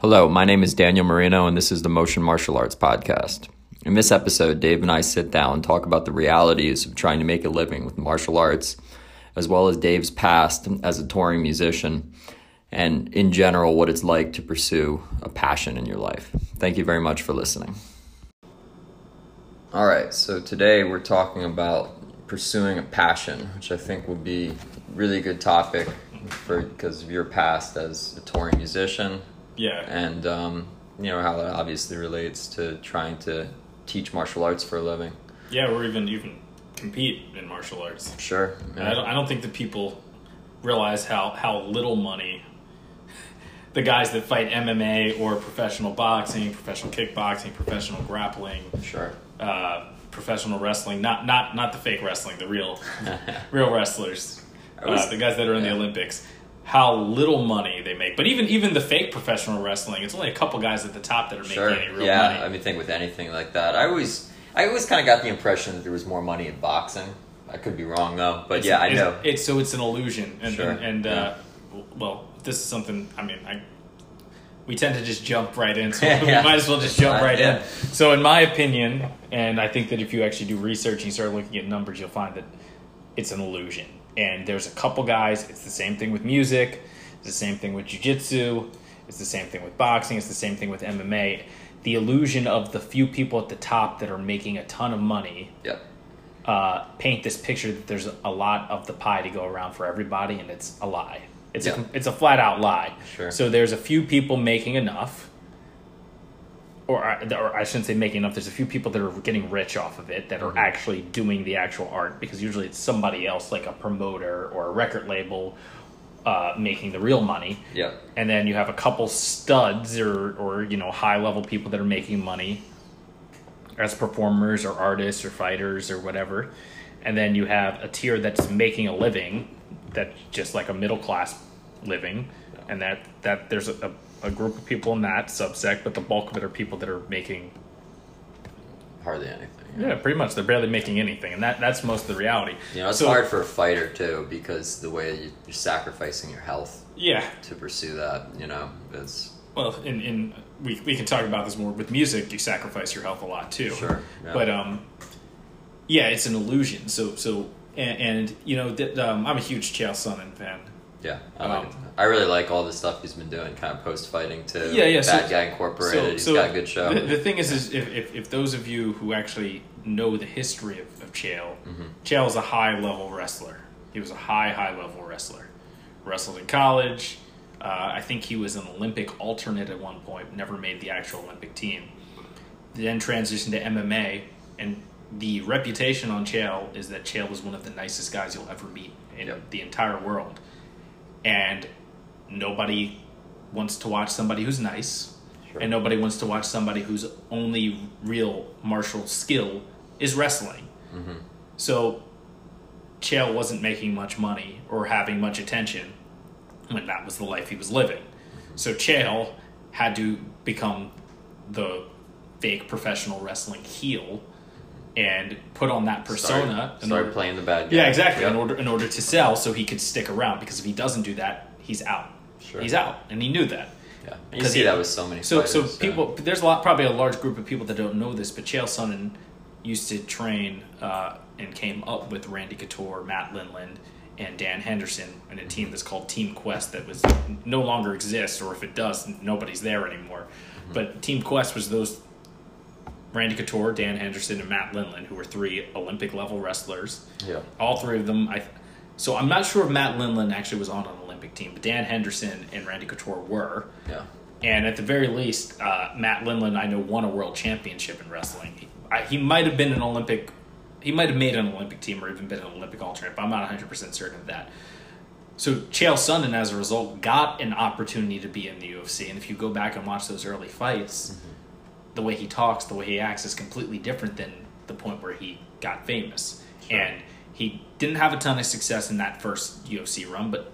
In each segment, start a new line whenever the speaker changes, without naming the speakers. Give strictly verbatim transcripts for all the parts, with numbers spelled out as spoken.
Hello, my name is Daniel Marino, and this is the Motion Martial Arts Podcast. In this episode, Dave and I sit down and talk about the realities of trying to make a living with martial arts, as well as Dave's past as a touring musician, and in general, what it's like to pursue a passion in your life. Thank you very much for listening. All right, so today we're talking about pursuing a passion, which I think would be a really good topic for because of your past as a touring musician.
Yeah.
And, um, you know, how that obviously relates to trying to teach martial arts for a living.
Yeah, or even even compete in martial arts.
Sure. Yeah.
I, don't, I don't think that people realize how, how little money the guys that fight M M A or professional boxing, professional kickboxing, professional grappling,
Sure.
uh, professional wrestling, not not not the fake wrestling, the real real wrestlers,
was,
uh, the guys that are in
yeah.
the Olympics, how little money they make. But even even the fake professional wrestling, it's only a couple guys at the top that are making
Sure.
any real
yeah,
money.
I mean, think with anything like that. I always, I always kind of got the impression that there was more money in boxing. I could be wrong though, but
It's
yeah,
an-
I
it's,
know.
It's so it's an illusion, and
Sure,
and, and uh, well, this is something. I mean, I we tend to just jump right in, so
Yeah.
we might as well just jump
Fine,
right
yeah.
in. So, in my opinion, and I think that if you actually do research and you start looking at numbers, you'll find that it's an illusion. And there's a couple guys. It's the same thing with music. It's the same thing with jiu-jitsu. It's the same thing with boxing. It's the same thing with M M A. The illusion of the few people at the top that are making a ton of money
Yep.
uh, paint this picture that there's a lot of the pie to go around for everybody, and it's a lie. It's
Yeah.
a it's a flat out lie.
Sure.
So there's a few people making enough, or I- or I shouldn't say making enough. There's a few people that are getting rich off of it that are
Mhm.
actually doing the actual art, because usually it's somebody else, like a promoter or a record label, uh, making the real money.
Yep.
And then you have a couple studs or, or you know, high-level people that are making money as performers or artists or fighters or whatever. And then you have a tier that's making a living, that's just like a middle-class living. And that, that there's a, a, a group of people in that subsect, but the bulk of it are people that are making...
Hardly anything.
Yeah, pretty much. They're barely making anything. And that, that's most of the reality.
You know, it's
So-
hard for a fighter too, because the way you, you're sacrificing your health
Yeah.
to pursue that, you know, is
Well, in, in we we can talk about this more with music. You sacrifice your health a lot too.
Sure, yeah.
But um, yeah, it's an illusion. So so and, and you know that um, I'm a huge Chael Sonnen fan.
yeah. I, like
Um,
it. I really like all the stuff he's been doing, kind of post fighting too.
Yeah, yeah, so-
Bad Guy Incorporated. He's got a good show.
The, the thing is, is if, if if those of you who actually know the history of, of Chael,
Mhm.
Chael is a high level wrestler. He was a high high level wrestler. Wrestled in college. Uh, I think he was an Olympic alternate at one point, never made the actual Olympic team. Then transitioned to M M A, and the reputation on Chael is that Chael is one of the nicest guys you'll ever meet in
Yep.
the entire world. And nobody wants to watch somebody who's nice,
Sure.
and nobody wants to watch somebody whose only real martial skill is wrestling.
Mhm.
So Chael wasn't making much money or having much attention when that was the life he was living. So Chael had to become the fake professional wrestling heel and put on that persona.
Started,
in
started
order-
playing the bad guy.
Yeah, exactly.
Yep.
In order in order to sell, so he could stick around. Because if he doesn't do that, he's out.
Sure.
He's out, and he knew that.
Yeah. And you
'Cause
see
he-
that with so many
So,
fighters.
so
yeah.
people, there's a lot, probably a large group of people that don't know this, but Chael Sonnen used to train uh, and came up with Randy Couture, Matt Lindland, and Dan Henderson in a team that's called Team Quest that was no longer exists, or if it does, nobody's there anymore.
Mm-hmm.
But Team Quest was those Randy Couture, Dan Henderson, and Matt Lindland, who were three Olympic level wrestlers.
Yeah.
All three of them. I, so I'm not sure if Matt Lindland actually was on an Olympic team, but Dan Henderson and Randy Couture were.
Yeah.
And at the very least, uh, Matt Lindland, I know, won a world championship in wrestling. He, I, he might have been an Olympic, he might have made an Olympic team or even been an Olympic alternate, but I'm not one hundred percent certain of that. So Chael Sonnen, as a result, got an opportunity to be in the U F C. And if you go back and watch those early fights,
Mm-hmm.
the way he talks, the way he acts is completely different than the point where he got famous.
Sure.
And he didn't have a ton of success in that first U F C run, but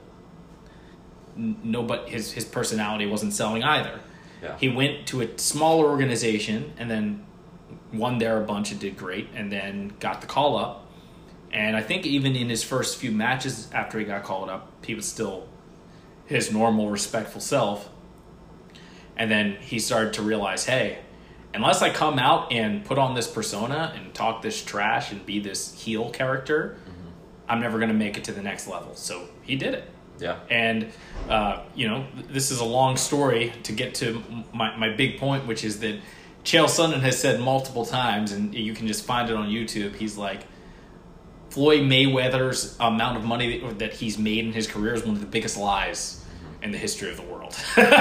no, but his his personality wasn't selling either.
Yeah.
He went to a smaller organization and then won there a bunch and did great, and then got the call up. And I think even in his first few matches after he got called up, he was still his normal, respectful self. And then he started to realize, hey, unless I come out and put on this persona and talk this trash and be this heel character, mm-hmm. I'm never going to make it to the next level. So he did it.
Yeah.
And, uh, you know, this is a long story to get to my, my big point, which is that Chael Sonnen has said multiple times, and you can just find it on YouTube, he's like, Floyd Mayweather's amount of money that he's made in his career is one of the biggest lies in the history of the world.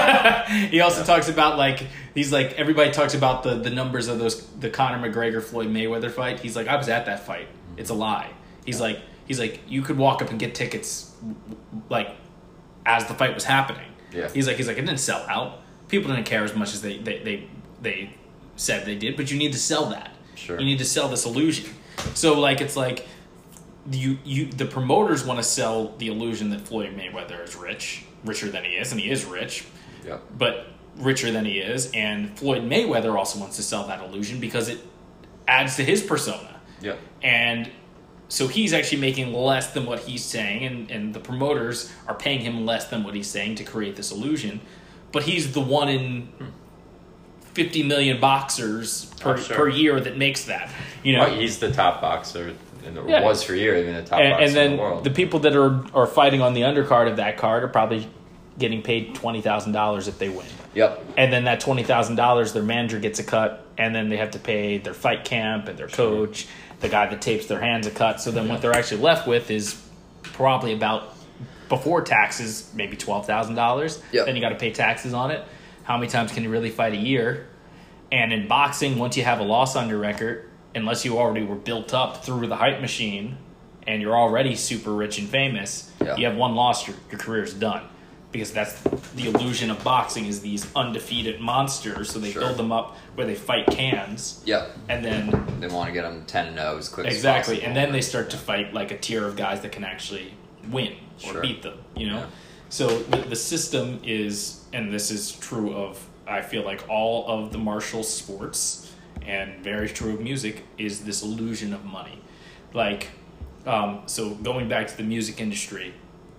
He also yeah. talks about, like, he's like, everybody talks about the, the numbers of those the Conor McGregor Floyd Mayweather fight. He's like, I was at that fight. It's a lie. He's like, he's like, you could walk up and get tickets, like, as the fight was happening.
Yeah.
He's like, he's like, it didn't sell out. People didn't care as much as they they they, they said they did, but you need to sell that.
Sure.
You need to sell this illusion. So, like, it's like, you you the promoters want to sell the illusion that Floyd Mayweather is rich, richer than he is, and he is rich.
Yep.
But richer than he is, and Floyd Mayweather also wants to sell that illusion because it adds to his persona.
Yep.
And so he's actually making less than what he's saying, and, and the promoters are paying him less than what he's saying to create this illusion. But he's the one in fifty million boxers per,
oh, sure.
per year that makes that. You know,
well, he's the top boxer. And it
yeah.
was for years, even the top
and,
boxer
and then
in the world.
The people that are, are fighting on the undercard of that card are probably getting paid twenty thousand dollars if they win.
Yep.
And then that twenty thousand dollars, their manager gets a cut, and then they have to pay their fight camp and their coach, the guy that tapes their hands a cut. So then yeah. what they're actually left with is probably about, before taxes, maybe twelve thousand dollars.
Yep.
Then you got to pay taxes on it. How many times can you really fight a year? And in boxing, once you have a loss on your record, unless you already were built up through the hype machine and you're already super rich and famous,
yeah.
you have one loss, your, your career's done. Because that's the illusion of boxing, is these undefeated monsters. So they
sure.
build them up where they fight cans.
Yep.
And then
they want to get them ten and oh as quick
exactly.
as possible.
And then they start to fight like a tier of guys that can actually win or
sure.
beat them, you know?
Yeah.
So the, the system is, and this is true of, I feel like, all of the martial sports, and very true of music, is this illusion of money. Like, um, so going back to the music industry,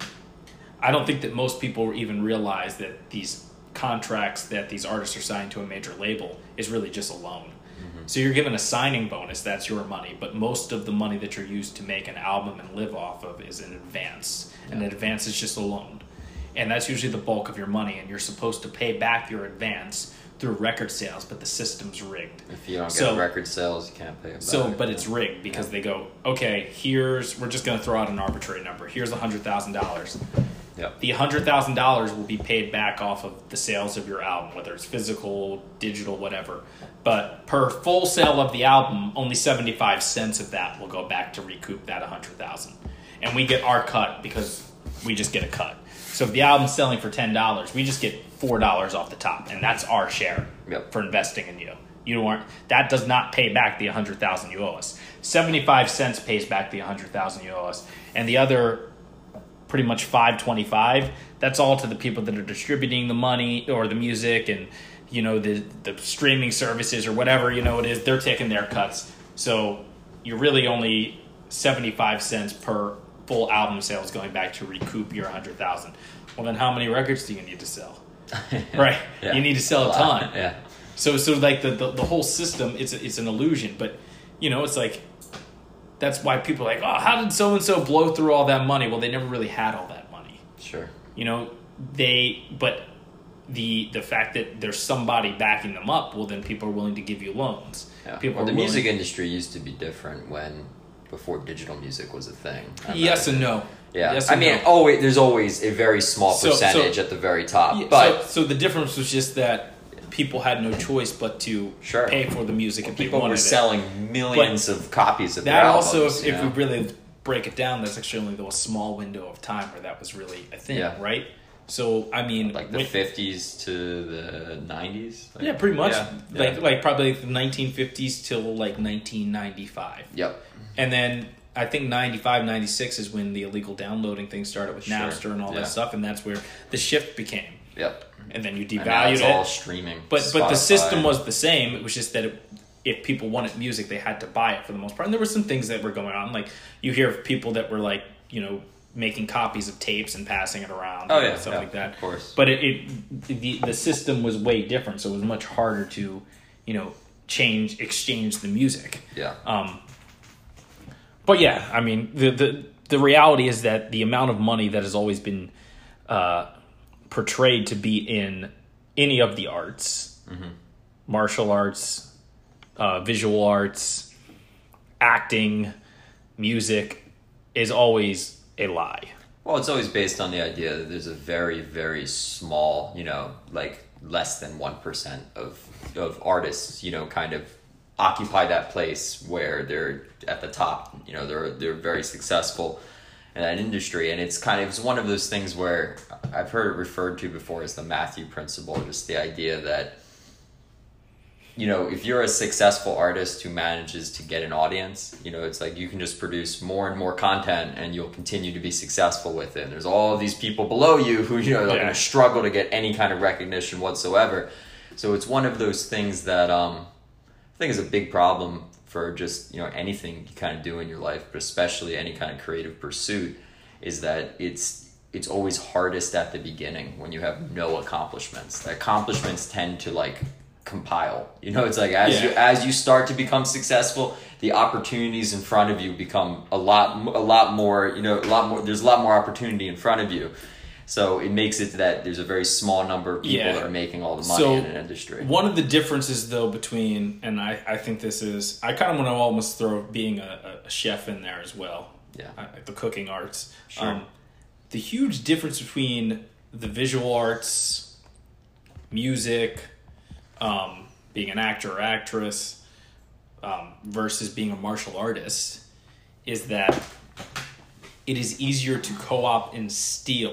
I don't think that most people even realize that these contracts that these artists are signed to a major label is really just a loan. Mm-hmm. So you're given a signing bonus, that's your money, but most of the money that you're used to make an album and live off of is an advance. Yeah. And an advance is just a loan. And that's usually the bulk of your money, and you're supposed to pay back your advance through record sales, but the system's rigged.
If you don't
so,
get record sales, you can't pay it back.
So, but it's rigged because yeah. they go, okay, here's, we're just going to throw out an arbitrary number. Here's one hundred thousand dollars.
Yep.
The one hundred thousand dollars will be paid back off of the sales of your album, whether it's physical, digital, whatever. But per full sale of the album, only seventy-five cents of that will go back to recoup that one hundred thousand dollars. And we get our cut because we just get a cut. So if the album's selling for ten dollars, we just get four dollars off the top, and that's our share
yep.
for investing in you. You aren't, that does not pay back the one hundred thousand dollars you owe us. seventy-five cents pays back the one hundred thousand dollars you owe us. And the other pretty much five twenty-five, that's all to the people that are distributing the money or the music, and you know the the streaming services or whatever, you know it is, they're taking their cuts. So you're really only seventy-five cents per full album sales going back to recoup your one hundred thousand. Well, then how many records do you need to sell? Right.
Yeah.
You need to sell a, a ton.
Yeah.
So so like the, the the whole system, it's a, it's an illusion, but you know, it's like, that's why people are like, oh, how did so and so blow through all that money? Well, they never really had all that money.
Sure.
You know, they but the the fact that there's somebody backing them up, well, then people are willing to give you loans.
Yeah.
People
well,
are
the
willing,
music industry used to be different when before digital music was a thing. I
yes
imagine.
and no.
Yeah,
yes
I
and
mean,
no.
always there's always a very small
So-
percentage
so-
at the very top,
Yeah,
but
so, so the difference was just that people had no choice but to
Sure.
pay for the music if they
people
wanted
were
it.
selling millions of copies of
That
their
also,
albums.
if,
you
if
know?
we really break it down, that's actually only a small window of time where that was really a thing,
Yeah.
right? So I mean,
like the
when-
fifties to the nineties. Like,
yeah, pretty much.
yeah,
Like
yeah.
like probably the nineteen fifties till like nineteen ninety-five.
Yep.
And then I think ninety-five, ninety-six is when the illegal downloading thing started with
Sure.
Napster and all
Yeah.
that stuff, and that's where the shift became.
Yep.
And then you
And now
devalued
it's
it.
all streaming.
But but the
Spotify.
system was the same. It was just that it, if people wanted music, they had to buy it for the most part. And there were some things that were going on. Like you hear of people that were like, you know, making copies of tapes and passing it around.
Oh
and
yeah,
stuff
yeah,
like that.
Of course.
But it, it the the system was way different, so it was much harder to, you know, change exchange the music.
Yeah.
Um. But yeah, I mean the the the reality is that the amount of money that has always been uh, portrayed to be in any of the arts, mm-hmm. martial arts, uh, visual arts, acting, music, is always a lie.
Well, it's always based on the idea that there's a very, very small, you know, like less than one percent of of artists, you know, kind of occupy that place where they're at the top. You know, they're they're very successful in that industry, and it's kind of it's one of those things where I've heard it referred to before as the Matthew principle, just the idea that, you know, if you're a successful artist who manages to get an audience, you know, it's like you can just produce more and more content and you'll continue to be successful with it. And there's all of these people below you who, you know, are
yeah.
going to struggle to get any kind of recognition whatsoever. So it's one of those things that um, I think is a big problem for just, you know, anything you kind of do in your life, but especially any kind of creative pursuit, is that it's it's always hardest at the beginning when you have no accomplishments. The accomplishments tend to like compile, you know, it's like as
yeah.
you as you start to become successful, the opportunities in front of you become a lot a lot more, you know, a lot more there's a lot more opportunity in front of you. So it makes it that there's a very small number of people
yeah.
that are making all the money
so
in an industry.
One of the differences, though, between, and I, I think this is, I kind of want to almost throw being a, a chef in there as well.
Yeah.
Uh, the cooking arts.
Sure.
Um, the huge difference between the visual arts, music, um, being an actor or actress, um, versus being a martial artist, is that it is easier to co-op and steal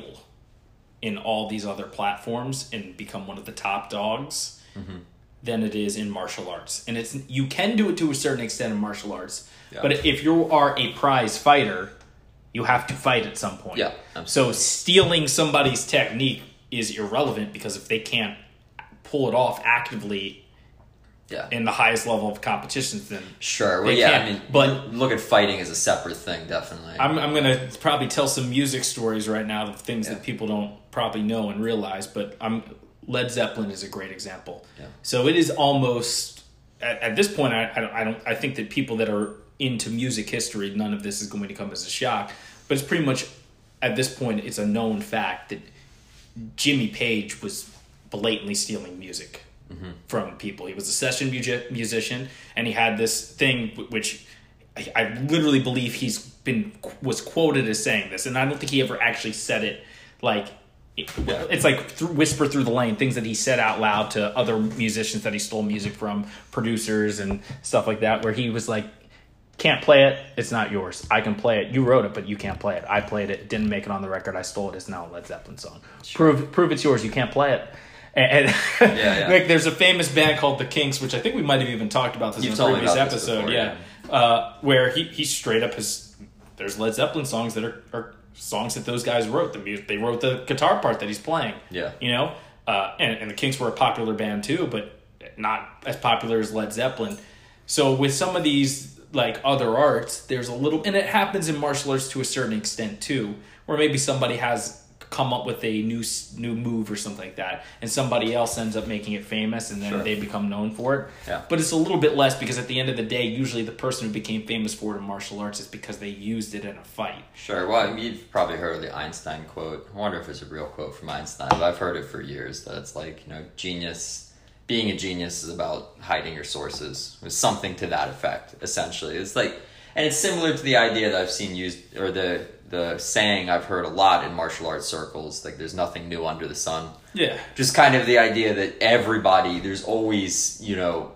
in all these other platforms and become one of the top dogs mm-hmm. than it is in martial arts. And it's you can do it to a certain extent in martial arts, yeah. but if you are a prize fighter, you have to fight at some point.
Yeah,
so stealing somebody's technique is irrelevant, because if they can't pull it off actively
yeah.
in the highest level of competitions, then
sure. Well,
they
yeah,
can't.
I mean,
but
look at fighting as a separate thing, definitely.
I'm I'm gonna probably tell some music stories right now of things
yeah.
that people don't probably know and realize, but I'm Led Zeppelin is a great example.
Yeah.
So it is almost at, at this point, I, I don't I don't I think that people that are into music history, none of this is going to come as a shock, but it's pretty much at this point it's a known fact that Jimmy Page was blatantly stealing music mm-hmm. from people. He was a session music, musician, and he had this thing which I, I literally believe he's been was quoted as saying this, and I don't think he ever actually said it. Like it, yeah. it's like th- whisper through the lane, things that he said out loud to other musicians that he stole music from, producers and stuff like that, where he was like, "Can't play it. It's not yours. I can play it. You wrote it, but you can't play it. I played it. Didn't make it on the record. I stole it. It's now a Led Zeppelin song. Sure. Prove prove it's yours. You can't play it." And, and
yeah, yeah.
like, there's a famous band called The Kinks, which I think we might have even talked about this
You've
in a previous episode.
Before,
yeah, yeah. Uh, where he he straight up has there's Led Zeppelin songs that are, are songs that those guys wrote. The music they wrote the guitar part that he's playing.
Yeah,
you know, uh, and and the Kinks were a popular band too, but not as popular as Led Zeppelin. So with some of these like other arts, there's a little, and it happens in martial arts to a certain extent too, where maybe somebody has come up with a new new move or something like that, and somebody else ends up making it famous, and then
sure.
they become known for it.
Yeah.
But it's a little bit less, because at the end of the day, usually the person who became famous for it in martial arts is because they used it in a fight.
Sure. Well, I mean, you've probably heard of the Einstein quote. I wonder if it's a real quote from Einstein, but I've heard it for years, that it's like, you know, genius, being a genius is about hiding your sources. It's something to that effect, essentially. It's like, and it's similar to the idea that I've seen used, or the the saying I've heard a lot in martial arts circles, like there's nothing new under the sun.
Yeah.
Just kind of the idea that everybody, there's always, you know,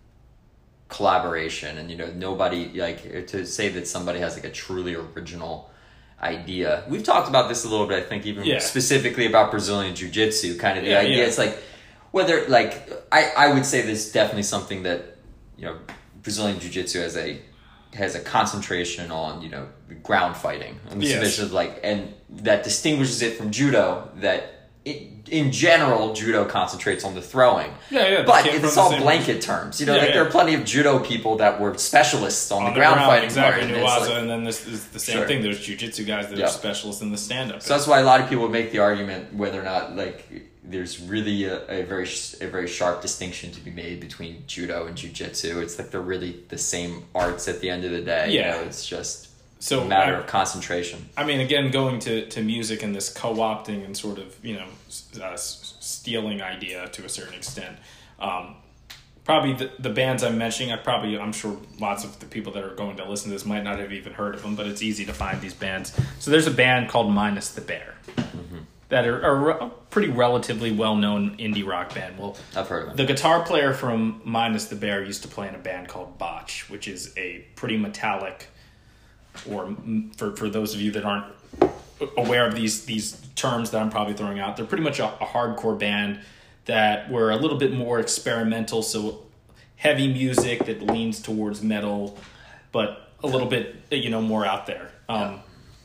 collaboration, and, you know, nobody, like, to say that somebody has like a truly original idea. We've talked about this a little bit, I think, even
yeah.
specifically about Brazilian Jiu-Jitsu, kind of the
yeah,
idea.
Yeah.
It's like, whether, like, I, I would say this is definitely something that, you know, Brazilian Jiu-Jitsu has a, has a concentration on, you know, ground fighting and
yes.
submission, like, and that distinguishes it from judo, that in, in general, judo concentrates on the throwing.
Yeah, yeah.
But it's all blanket terms. You know,
yeah,
like
yeah.
there are plenty of judo people that were specialists on,
on
the,
the
ground,
ground
fighting
exactly.
part. And,
Nuwaza,
like,
and then this is the same
sure.
thing. There's jiu-jitsu guys that
yeah.
are specialists in the stand-up.
So that's why a lot of people make the argument whether or not like there's really a, a very a very sharp distinction to be made between judo and jiu-jitsu. It's like they're really the same arts at the end of the day.
Yeah.
You know, it's just
So
a matter
I,
of concentration.
I mean, again, going to, to music and this co-opting and sort of, you know, uh, stealing idea to a certain extent. Um, probably the, the bands I'm mentioning, I probably, I'm sure lots of the people that are going to listen to this might not have even heard of them, but it's easy to find these bands. So there's a band called Minus the Bear mm-hmm. that are, are a pretty relatively well-known indie rock band. Well,
I've heard of it.
The guitar player from Minus the Bear used to play in a band called Botch, which is a pretty metallic, or for, for those of you that aren't aware of these these terms that I'm probably throwing out, they're pretty much a, a hardcore band that were a little bit more experimental, so heavy music that leans towards metal, but a little bit, you know, more out there. Um,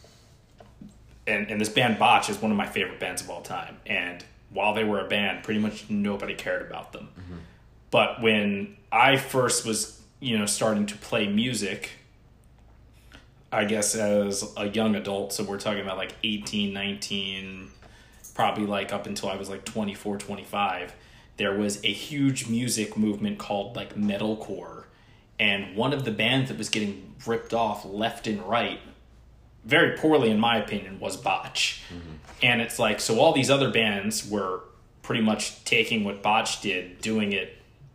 and, and this band Botch is one of my favorite bands of all time. And while they were a band, pretty much nobody cared about them. Mm-hmm. But when I first was, you know, starting to play music, I guess as a young adult, so we're talking about like eighteen, nineteen, probably like up until I was like twenty-four, twenty-five, there was a huge music movement called like metalcore. And one of the bands that was getting ripped off left and right, very poorly in my opinion, was Botch. Mm-hmm. And it's like, so all these other bands were pretty much taking what Botch did, doing it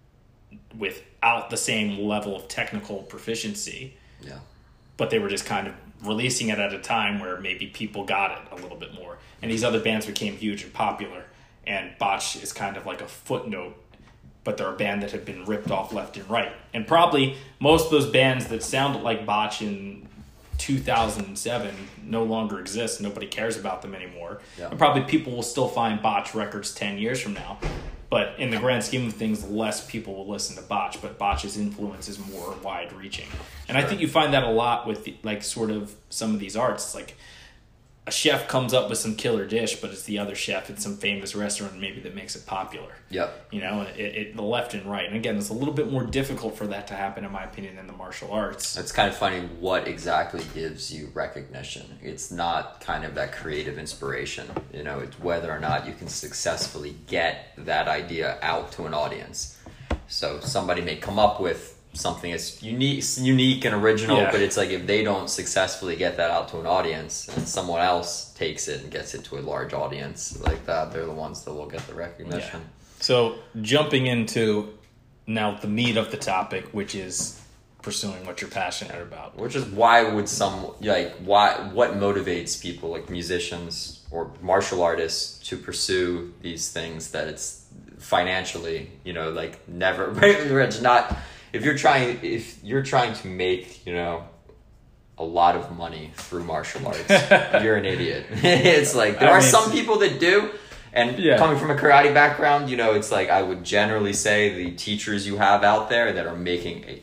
without the same level of technical proficiency.
Yeah.
But they were just kind of releasing it at a time where maybe people got it a little bit more. And these other bands became huge and popular. And Botch is kind of like a footnote, but they're a band that had been ripped off left and right. And probably most of those bands that sounded like Botch in two thousand seven no longer exist. Nobody cares about them anymore. Yeah. And probably people will still find Botch records ten years from now. But in the grand scheme of things, less people will listen to Botch, but Botch's influence is more wide-reaching. And sure. I think you find that a lot with, the, like, sort of some of these arts. It's like a chef comes up with some killer dish, but it's the other chef at some famous restaurant maybe that makes it popular.
Yep.
You know, and it, it the left and right. And again, it's a little bit more difficult for that to happen, in my opinion, than the martial arts.
It's kind of funny what exactly gives you recognition. It's not kind of that creative inspiration. You know, it's whether or not you can successfully get that idea out to an audience. So somebody may come up with something that's unique, unique and original, yeah. but it's like if they don't successfully get that out to an audience and someone else takes it and gets it to a large audience like that, they're the ones that will get the recognition.
Yeah. So jumping into now the meat of the topic, which is pursuing what you're passionate about.
Which is why would some, like, why, what motivates people like musicians or martial artists to pursue these things that it's financially, you know, like never, it's not... If you're trying, if you're trying to make, you know, a lot of money through martial arts, you're an idiot. It's like there I are mean, some people that do, and yeah. coming from a karate background, you know, it's like I would generally say the teachers you have out there that are making a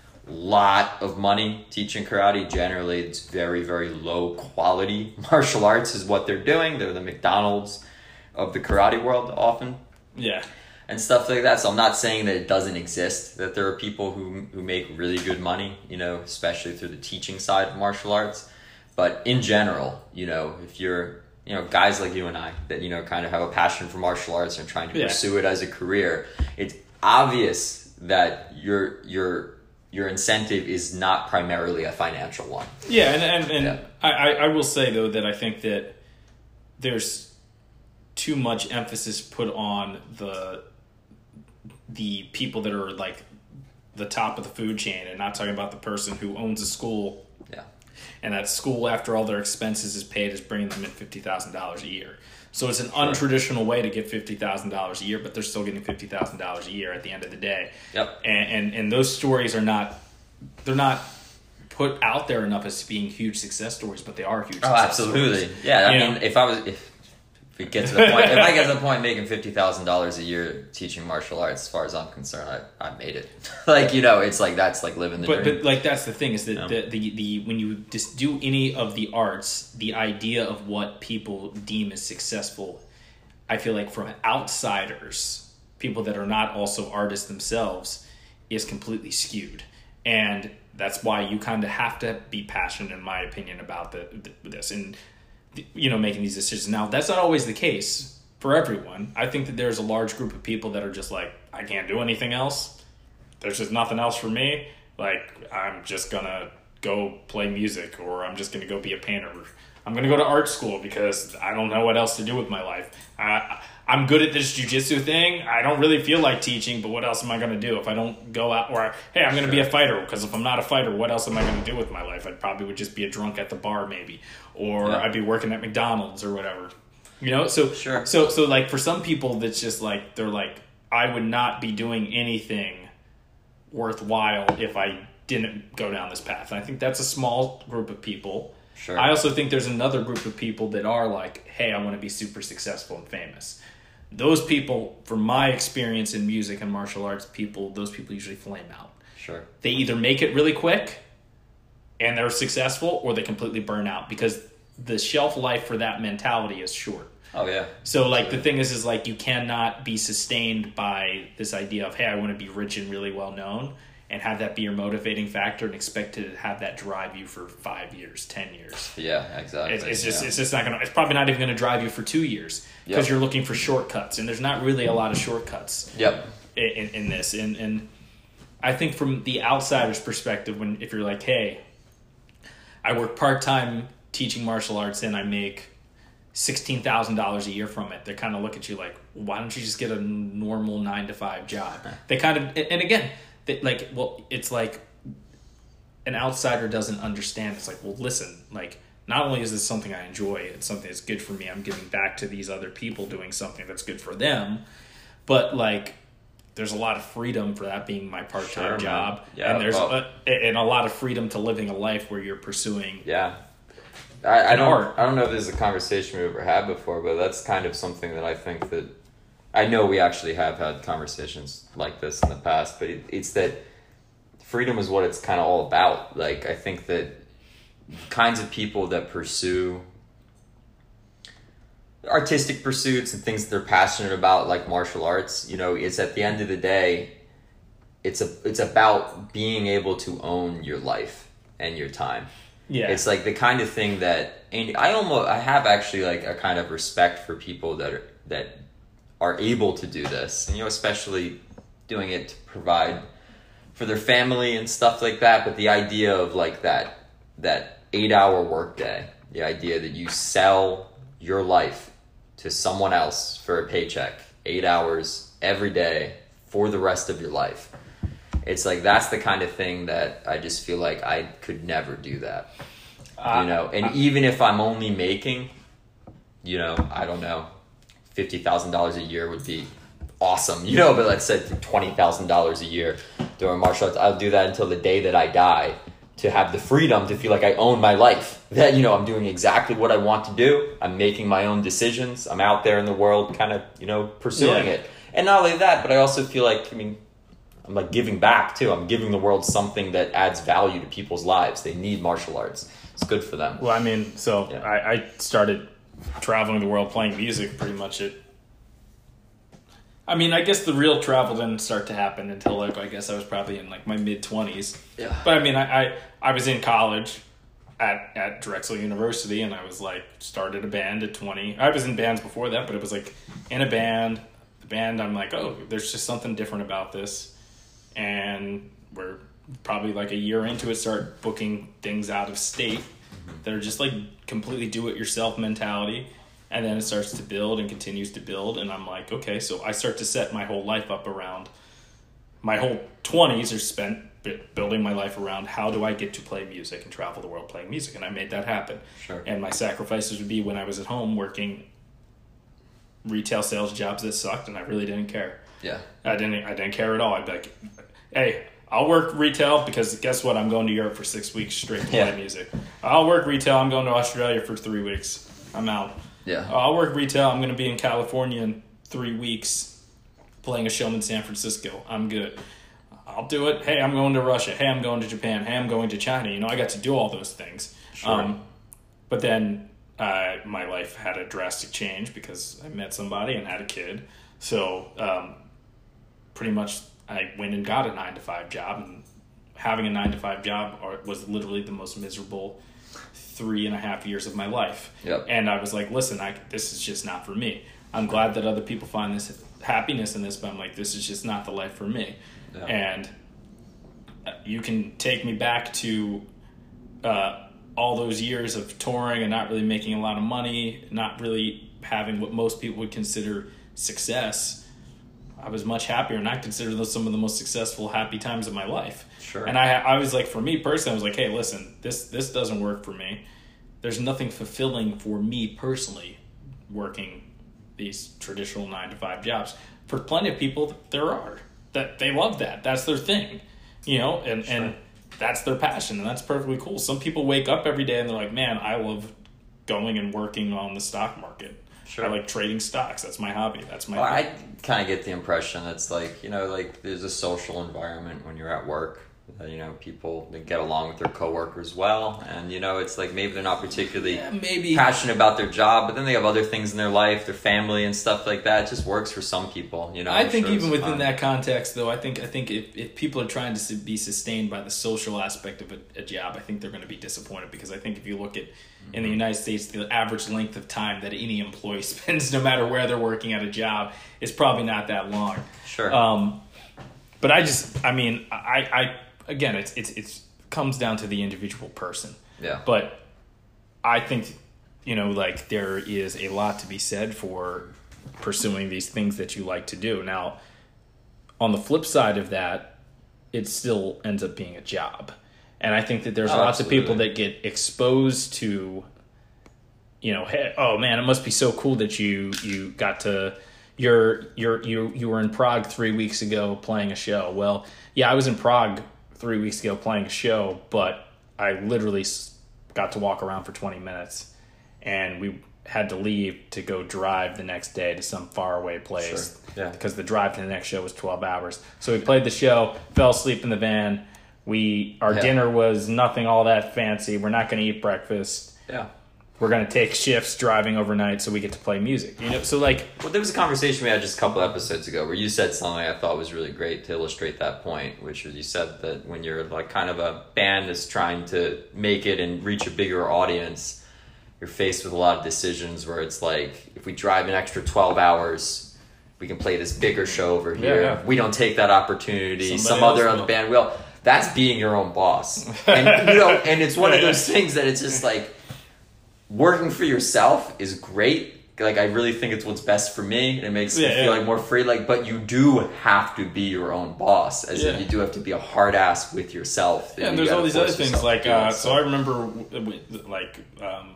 lot of money teaching karate, generally it's very, very low quality martial arts is what they're doing. They're the McDonald's of the karate world often.
Yeah.
And stuff like that. So I'm not saying that it doesn't exist, that there are people who who make really good money, you know, especially through the teaching side of martial arts. But in general, you know, if you're, you know, guys like you and I that, you know, kind of have a passion for martial arts and trying to yeah. pursue it as a career, it's obvious that your your your incentive is not primarily a financial one.
Yeah, and and, and
yeah.
I, I will say, though, that I think that there's too much emphasis put on the the people that are like the top of the food chain, and not talking about the person who owns a school.
Yeah. And
that school, after all their expenses is paid, is bringing them in fifty thousand dollars a year. So it's an sure. untraditional way to get fifty thousand dollars a year, but they're still getting fifty thousand dollars a year at the end of the day.
Yep.
And, and and those stories are not, they're not put out there enough as being huge success stories, but they are huge
oh,
success
absolutely.
stories.
Yeah, I
you
mean,
know?
if I was... if we get to the point, if I get to the point making fifty thousand dollars a year teaching martial arts, as far as I'm concerned, I, I made it. Like, you know, it's like, that's like living the
but,
dream.
But like, that's the thing is that
yeah.
the, the, the, when you just do any of the arts, the idea of what people deem as successful I feel like from outsiders, people that are not also artists themselves, is completely skewed. And that's why you kind of have to be passionate, in my opinion, about the, the, this and, you know, making these decisions. Now, that's not always the case for everyone. I think that there's a large group of people that are just like, I can't do anything else. There's just nothing else for me. Like, I'm just going to go play music, or I'm just going to go be a painter. I'm going to go to art school because I don't know what else to do with my life. I, I'm good at this jiu-jitsu thing. I don't really feel like teaching, but what else am I going to do if I don't go out? Or, hey, I'm going to sure. be a fighter, because if I'm not a fighter, what else am I going to do with my life? I probably would just be a drunk at the bar maybe, or yeah. I'd be working at McDonald's or whatever. You know, so
sure.
so so like for some people, that's just like, they're like, I would not be doing anything worthwhile if I didn't go down this path. And I think that's a small group of people.
Sure.
I also think there's another group of people that are like, hey, I want to be super successful and famous. Those people, from my experience in music and martial arts, people, those people usually flame out.
Sure.
They either make it really quick and they're successful, or they completely burn out, because the shelf life for that mentality is short.
Oh, yeah.
So, like, Absolutely. The thing is, is like, you cannot be sustained by this idea of, hey, I want to be rich and really well known, and have that be your motivating factor, and expect to have that drive you for five years, ten years.
Yeah, exactly.
It's, it's just,
yeah.
it's just not gonna. It's probably not even going to drive you for two years because yep. you're looking for shortcuts, and there's not really a lot of shortcuts.
Yep.
In, in this, and and I think from the outsider's perspective, when if you're like, hey, I work part time teaching martial arts and I make sixteen thousand dollars a year from it, they kind of look at you like, why don't you just get a normal nine to five job? They kind of, and again. Like, well, it's like an outsider doesn't understand. It's like, well, listen, like, not only is this something I enjoy, it's something that's good for me. I'm giving back to these other people doing something that's good for them. But, like, there's a lot of freedom for that being my part-time sure, job.
Yeah,
and there's
well,
a, and a lot of freedom to living a life where you're pursuing
yeah. I, I don't,
art.
I don't know if this is a conversation we've ever had before, but that's kind of something that I think that I know we actually have had conversations like this in the past, but it, it's that freedom is what it's kind of all about. Like, I think that kinds of people that pursue artistic pursuits and things that they're passionate about, like martial arts, you know, it's at the end of the day, it's a it's about being able to own your life and your time.
Yeah.
It's like the kind of thing that, and I almost, I have actually like a kind of respect for people that are, that are able to do this, and you know, especially doing it to provide for their family and stuff like that. But the idea of like that that eight hour workday, the idea that you sell your life to someone else for a paycheck, eight hours every day for the rest of your life, it's like that's the kind of thing that I just feel like I could never do that. Uh, you know, and uh, even if I'm only making, you know, I don't know, fifty thousand dollars a year would be awesome, you know, but let's say twenty thousand dollars a year doing martial arts, I'll do that until the day that I die, to have the freedom to feel like I own my life, that, you know, I'm doing exactly what I want to do, I'm making my own decisions, I'm out there in the world kind of, you know, pursuing yeah. it. And not only that, but I also feel like, I mean, I'm like giving back too. I'm giving the world something that adds value to people's lives. They need martial arts. It's good for them.
Well, I mean, so
yeah.
I, I started traveling the world playing music pretty much at, I mean, I guess the real travel didn't start to happen until like, I guess I was probably in like my mid twenties.
Yeah.
But I mean, I, I, I was in college at, at Drexel University, and I was like, started a band at twenty. I was in bands before that, but it was like in a band, the band, I'm like, oh, there's just something different about this. And we're probably like a year into it, start booking things out of state that are just like completely do-it-yourself mentality. And then it starts to build and continues to build. And I'm like, okay, so I start to set my whole life up around, my whole twenties are spent building my life around how do I get to play music and travel the world playing music. And I made that happen.
Sure.
And my sacrifices would be when I was at home working retail sales jobs that sucked, and I really didn't care.
Yeah.
I didn't I didn't care at all. I'd be like, hey, I'll work retail because guess what? I'm going to Europe for six weeks straight to
yeah.
play music. I'll work retail. I'm going to Australia for three weeks. I'm out.
Yeah.
I'll work retail. I'm going to be in California in three weeks playing a show in San Francisco. I'm good. I'll do it. Hey, I'm going to Russia. Hey, I'm going to Japan. Hey, I'm going to China. You know, I got to do all those things.
Sure.
Um, but then uh, my life had a drastic change because I met somebody and had a kid. So um, pretty much I went and got a nine to five job, and having a nine to five job was literally the most miserable three and a half years of my life.
Yep.
And I was like, listen, I, this is just not for me. I'm glad that other people find this happiness in this, but I'm like, this is just not the life for me.
Yeah.
And you can take me back to uh, all those years of touring and not really making a lot of money, not really having what most people would consider success. I was much happier, and I consider those some of the most successful, happy times of my life.
Sure.
And I, I was like, for me personally, I was like, hey, listen, this this doesn't work for me. There's nothing fulfilling for me personally working these traditional nine to five jobs. For plenty of people, there are that they love that. That's their thing, you know, and
Sure.
and that's their passion, and that's perfectly cool. Some people wake up every day and they're like, man, I love going and working on the stock market.
Sure.
I like trading stocks. That's my hobby. That's my.
Well, I kind of get the impression it's like, you know, like there's a social environment when you're at work. Uh, you know, people they get along with their coworkers well, and you know, it's like maybe they're not particularly
Yeah, maybe
passionate about their job, but then they have other things in their life, their family and stuff like that. It just works for some people, you know.
I
I'm
think
sure
even
it's
within
fun.
that context, though, I think I think if, if people are trying to be sustained by the social aspect of a, a job, I think they're going to be disappointed, because I think if you look at mm-hmm. in the United States, the average length of time that any employee spends, no matter where they're working at a job, is probably not that long.
Sure.
Um, but I just, I mean, I, I again, it's it's it's comes down to the individual person.
Yeah.
But I think, you know, like there is a lot to be said for pursuing these things that you like to do. Now, on the flip side of that, it still ends up being a job. And I think that there's
Oh,
lots
absolutely.
of people that get exposed to, you know, hey, oh man, it must be so cool that you you got to you're you're you you were in Prague three weeks ago playing a show. Well, yeah, I was in Prague three weeks ago playing a show, but I literally got to walk around for twenty minutes, and we had to leave to go drive the next day to some faraway place.
Sure. Yeah.
Because the drive to the next show was twelve hours. So we played the show, fell asleep in the van. We our
Yeah.
dinner was nothing all that fancy. We're not going to eat breakfast.
Yeah.
We're going to take shifts driving overnight so we get to play music. You know, so like
Well, there was a conversation we had just a couple episodes ago where you said something I thought was really great to illustrate that point, which was you said that when you're like kind of a band that's trying to make it and reach a bigger audience, you're faced with a lot of decisions where it's like, if we drive an extra twelve hours, we can play this bigger show over here.
Yeah, yeah.
We don't take that opportunity.
Somebody
Some other
else
other
will.
band will. That's being your own boss. And, you know, and it's one of those things that it's just like, working for yourself is great. Like, I really think it's what's best for me, and it makes
Yeah,
me feel
yeah.
like more free. Like, but you do have to be your own boss, as
Yeah.
in you do have to be a hard ass with yourself. that
yeah, and
you
there's all
gotta
these other
force
things
yourself
like
to do
uh,
it,
so I remember w- w- like um,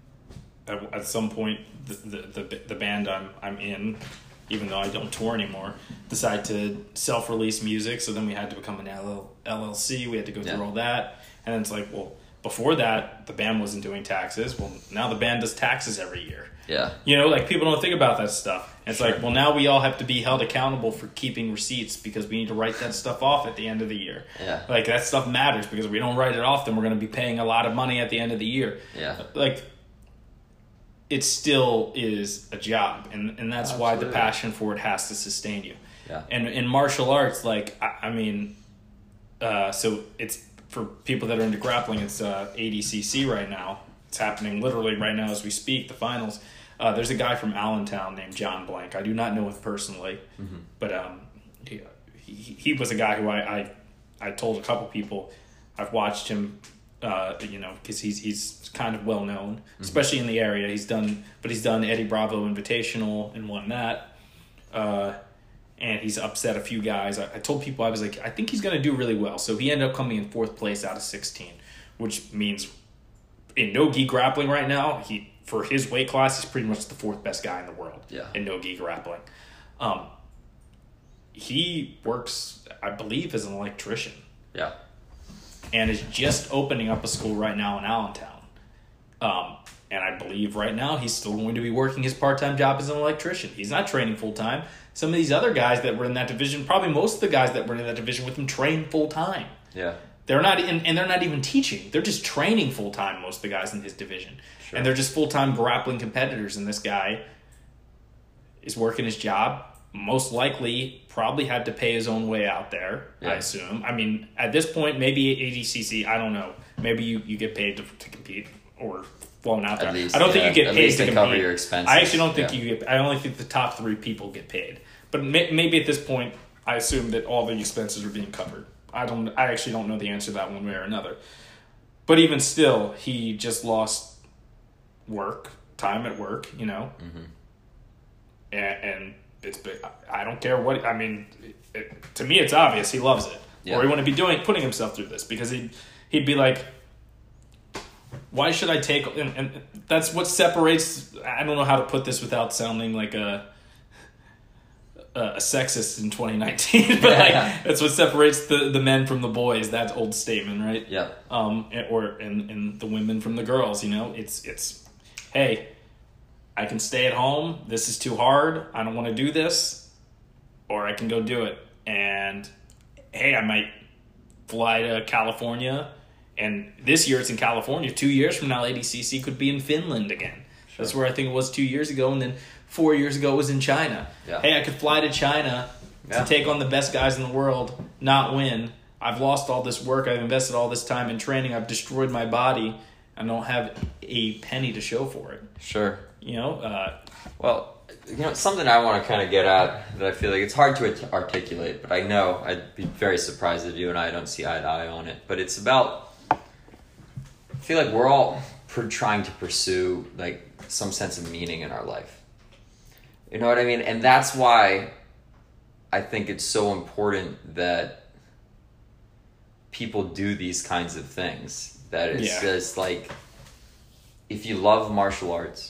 at, at some point the, the the the band I'm I'm in, even though I don't tour anymore, decided to self-release music. So then we had to become an L L C. We had to go through
Yeah.
all that, and then it's like, well, before that the band wasn't doing taxes. Well, now the band does taxes every year.
Yeah.
You know, like people don't think about that stuff. It's
Sure.
like, well, now we all have to be held accountable for keeping receipts because we need to write that stuff off at the end of the year.
Yeah.
Like that stuff matters because if we don't write it off, then we're going to be paying a lot of money at the end of the year.
Yeah.
Like it still is a job, and and that's why the
Absolutely.
passion for it has to sustain you.
Yeah.
And in martial arts, like I, I mean, uh, so it's for people that are into grappling. It's uh, A D C C right now. It's happening literally right now as we speak. The finals. Uh, there's a guy from Allentown named John Blank. I do not know him personally,
Mm-hmm.
but um, he, he he was a guy who I I, I told a couple people I've watched him. Uh, you know, because he's he's kind of well known, especially in the area. He's done, but he's done Eddie Bravo Invitational and won that. Uh, and he's upset a few guys. I, I told people, I was like, I think he's going to do really well. So he ended up coming in fourth place out of sixteen, which means in no-gi grappling right now, he for his weight class, he's pretty much the fourth best guy in the world
Yeah.
in no-gi grappling. Um, he works, I believe, as an electrician
Yeah.
and is just opening up a school right now in Allentown. Um, and I believe right now he's still going to be working his part-time job as an electrician. He's not training full-time. Some of these other guys that were in that division, probably most of the guys that were in that division with him, train full-time.
Yeah.
They're not, in, and they're not even teaching. They're just training full time. Most of the guys in his division, sure. And they're just full time grappling competitors. And this guy is working his job. Most likely, probably had to pay his own way out there. Yeah. I assume. I mean, at this point, maybe A D C C. I don't know. Maybe you, you get paid to, to compete or flown out there.
Least,
I don't
yeah.
think you get
At
paid
least
to
they
compete.
Cover your expenses.
I actually don't think
yeah.
you get. I only think the top three people get paid. But may, maybe at this point, I assume that all the expenses are being covered. I don't. I actually don't know the answer to that one way or another. But even still, he just lost work, time at work. You know,
mm-hmm.
and, and it's. I don't care what. I mean, it, to me, it's obvious he loves it, yeah. or he wouldn't be doing putting himself through this because he he'd be like, why should I take? And, and that's what separates. I don't know how to put this without sounding like a. a sexist in twenty nineteen, but like
yeah.
that's what separates the, the men from the boys. That old statement, right?
Yeah.
Um, or and and the women from the girls. You know, it's it's, hey, I can stay at home. This is too hard. I don't want to do this, or I can go do it. And hey, I might fly to California. And this year it's in California. Two years from now, A D C C could be in Finland again. Sure. That's where I think it was two years ago, and then. Four years ago it was in China.
Yeah.
Hey, I could fly to China
yeah.
to take on the best guys in the world, not win. I've lost all this work. I've invested all this time in training. I've destroyed my body. I don't have a penny to show for it.
Sure.
You know? Uh,
well, you know, something I want to kind of get at that I feel like it's hard to articulate, but I know I'd be very surprised if you and I don't see eye to eye on it. But it's about, I feel like we're all trying to pursue like some sense of meaning in our life. You know what I mean? And that's why I think it's so important that people do these kinds of things. That it's yeah. just like, if you love martial arts,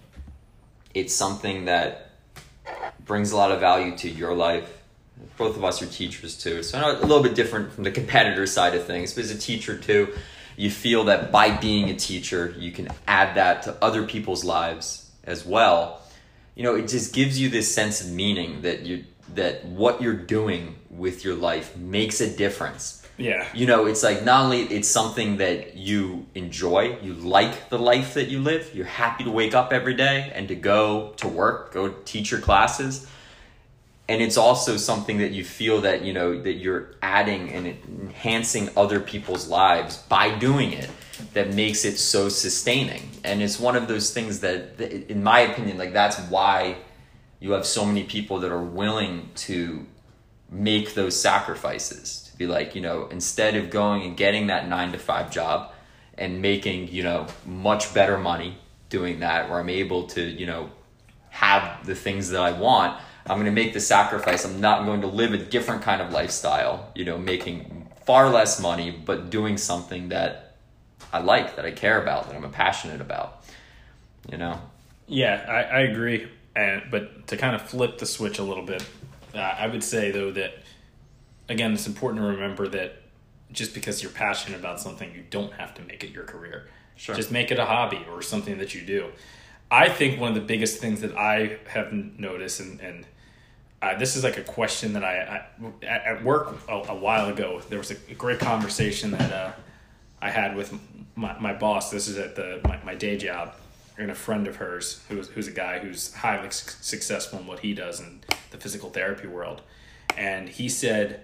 it's something that brings a lot of value to your life. Both of us are teachers too, so I know a little bit different from the competitor side of things, but as a teacher too, you feel that by being a teacher, you can add that to other people's lives as well. You know, it just gives you this sense of meaning that you that what you're doing with your life makes a difference.
Yeah.
You know, it's like not only it's something that you enjoy, you like the life that you live, you're happy to wake up every day and to go to work, go teach your classes. And it's also something that you feel that, you know, that you're adding and enhancing other people's lives by doing it, that makes it so sustaining. And it's one of those things that, in my opinion, like that's why you have so many people that are willing to make those sacrifices. To be like, you know, instead of going and getting that nine to five job and making, you know, much better money doing that, where I'm able to, you know, have the things that I want, I'm going to make the sacrifice. I'm not going to live a different kind of lifestyle, you know, making far less money, but doing something that I like, that I care about, that I'm passionate about, you know?
Yeah, I, I agree. And but to kind of flip the switch a little bit, uh, I would say, though, that, again, it's important to remember that just because you're passionate about something, you don't have to make it your career.
Sure.
Just make it a hobby or something that you do. I think one of the biggest things that I have noticed, and, and uh, this is like a question that I, I at work a, a while ago, there was a great conversation that uh, I had with my, my boss. This is at the my, my day job, and a friend of hers who's who's a guy who's highly su- successful in what he does in the physical therapy world. And he said,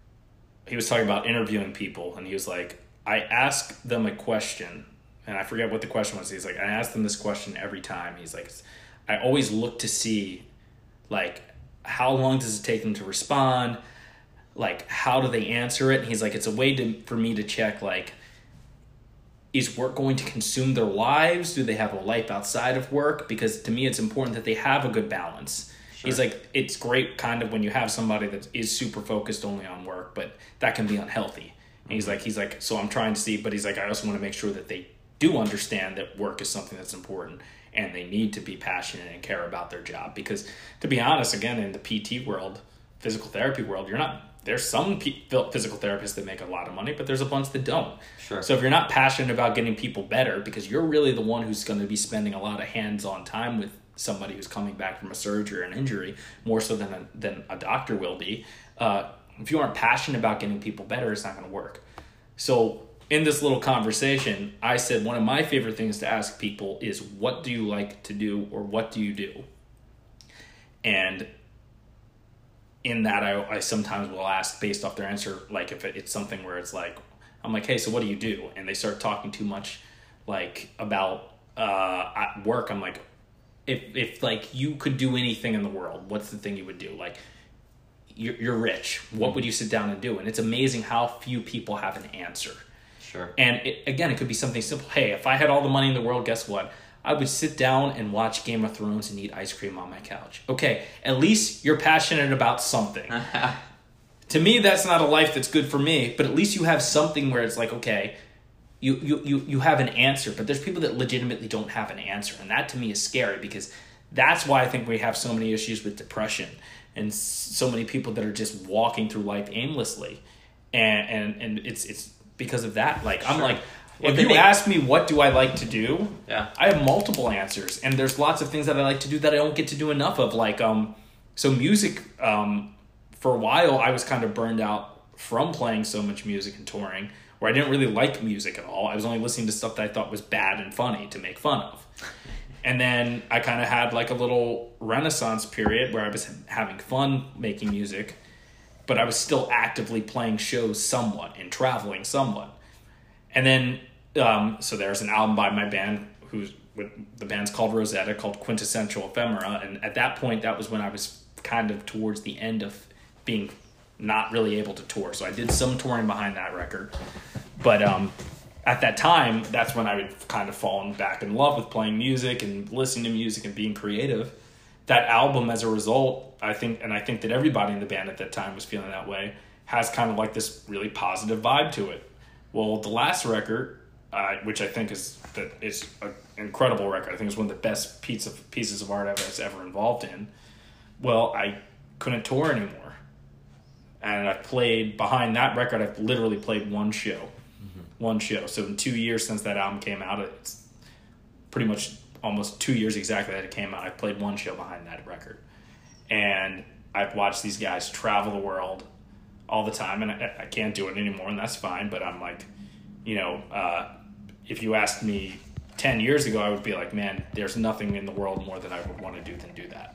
he was talking about interviewing people, and he was like, I ask them a question, and I forget what the question was. He's like, I ask them this question every time. He's like, I always look to see, like, how long does it take them to respond? Like, how do they answer it? And he's like, it's a way to for me to check, like, is work going to consume their lives? Do they have a life outside of work? Because to me, it's important that they have a good balance. Sure. He's like, it's great kind of when you have somebody that is super focused only on work, but that can be unhealthy. And he's like, he's like, so I'm trying to see, but he's like, I also want to make sure that they do understand that work is something that's important and they need to be passionate and care about their job. Because to be honest, again, in the P T world, physical therapy world, you're not, there's some P- physical therapists that make a lot of money, but there's a bunch that don't.
Sure.
So if you're not passionate about getting people better, because you're really the one who's going to be spending a lot of hands-on time with somebody who's coming back from a surgery or an injury, more so than a, than a doctor will be, uh, if you aren't passionate about getting people better, it's not going to work. So in this little conversation, I said one of my favorite things to ask people is, what do you like to do, or what do you do? And in that, I, I sometimes will ask based off their answer, like if it, it's something where it's like, I'm like, hey, so what do you do? And they start talking too much like about uh, at work. I'm like, if if like you could do anything in the world, what's the thing you would do? Like, you're, you're rich. What would you sit down and do? And it's amazing how few people have an answer.
Sure.
And it, again, it could be something simple. Hey, if I had all the money in the world, guess what? I would sit down and watch Game of Thrones and eat ice cream on my couch. Okay, at least you're passionate about something. To me, that's not a life that's good for me, but at least you have something where it's like, okay, you, you, you, you have an answer. But there's people that legitimately don't have an answer. And that to me is scary, because that's why I think we have so many issues with depression and so many people that are just walking through life aimlessly. And and, and it's it's because of that. Like, I'm
Sure.
like,
Well,
if
they
you
make-
ask me what do I like to do,
Yeah.
I have multiple answers. And there's lots of things that I like to do that I don't get to do enough of. Like, um, so music, um, for a while, I was kind of burned out from playing so much music and touring, where I didn't really like music at all. I was only listening to stuff that I thought was bad and funny to make fun of. And then I kind of had like a little renaissance period where I was having fun making music, but I was still actively playing shows somewhat and traveling somewhat. And then, um, so there's an album by my band, who's with, the band's called Rosetta, called Quintessential Ephemera. And at that point, that was when I was kind of towards the end of being not really able to tour. So I did some touring behind that record. But um, at that time, that's when I would kind of fallen back in love with playing music and listening to music and being creative. That album, as a result, I think, and I think that everybody in the band at that time was feeling that way, has kind of like this really positive vibe to it. Well, the last record, uh, which I think is that is an incredible record, I think it's one of the best piece of, pieces of art I was ever involved in. Well, I couldn't tour anymore. And I've played, behind that record, I've literally played one show. Mm-hmm. One show. So in two years since that album came out, it's pretty much almost two years exactly that it came out, I've played one show behind that record. And I've watched these guys travel the world all the time, and I, I can't do it anymore, and that's fine. But I'm like, you know, uh, if you asked me ten years ago, I would be like, man, there's nothing in the world more that I would want to do than do that.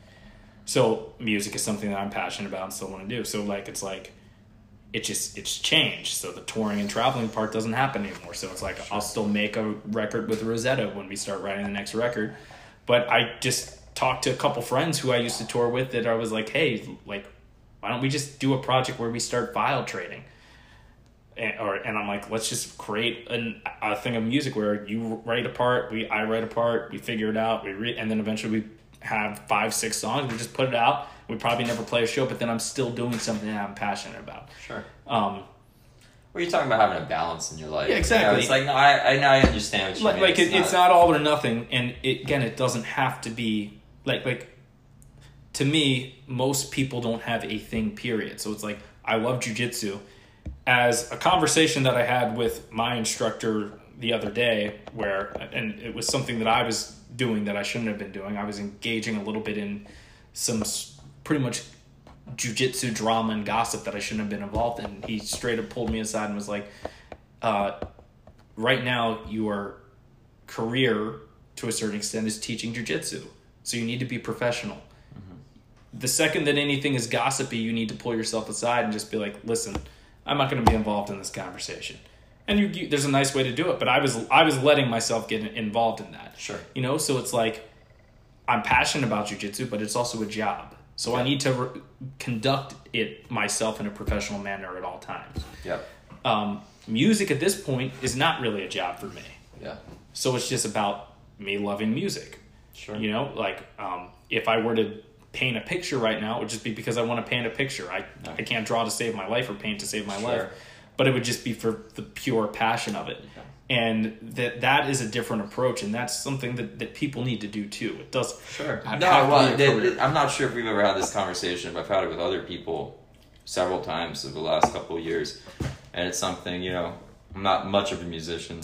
So music is something that I'm passionate about and still want to do. So like, it's like, it just, it's changed. So the touring and traveling part doesn't happen anymore. So it's like, sure. I'll still make a record with Rosetta when we start writing the next record. But I just talked to a couple friends who I used to tour with that I was like, hey, like, why don't we just do a project where we start file trading? And, or, and I'm like, let's just create an, a thing of music where you write a part, we I write a part, we figure it out, we re- and then eventually we have five, six songs, we just put it out. We probably never play a show, but then I'm still doing something that I'm passionate about.
Sure.
Um,
well, you're talking about having a balance in your life.
Yeah, exactly.
You know, it's like, no, I, I now I understand what you
like,
mean.
Like, it's, it, not, it's not all or nothing, and it, again, it doesn't have to be, like, like, to me, most people don't have a thing, period. So it's like, I love jiu-jitsu. As a conversation that I had with my instructor the other day, where, and it was something that I was doing that I shouldn't have been doing. I was engaging a little bit in some pretty much jiu-jitsu drama and gossip that I shouldn't have been involved in. He straight up pulled me aside and was like, uh, right now your career, to a certain extent, is teaching jiu-jitsu. So you need to be professional. Mm-hmm. The second that anything is gossipy, you need to pull yourself aside and just be like, listen, I'm not going to be involved in this conversation. And you, you, there's a nice way to do it, but I was I was letting myself get involved in that.
Sure.
You know, so it's like, I'm passionate about jiu-jitsu, but it's also a job. So
yeah.
I need to re- conduct it myself in a professional manner at all times.
Yeah.
Um, music at this point is not really a job for me.
Yeah.
So it's just about me loving music.
Sure.
You know, like um, if I were to paint a picture right now, it would just be because I want to paint a picture. I,
no.
I can't draw to save my life or paint to save my
sure.
life. But it would just be for the pure passion of it. Okay. And that that is a different approach, and that's something that, that people need to do too. It does.
Sure.
Have
no,
have
well,
to be a
I'm not sure if we've ever had this conversation, but I've had it with other people several times over the last couple of years. And it's something, you know, I'm not much of a musician,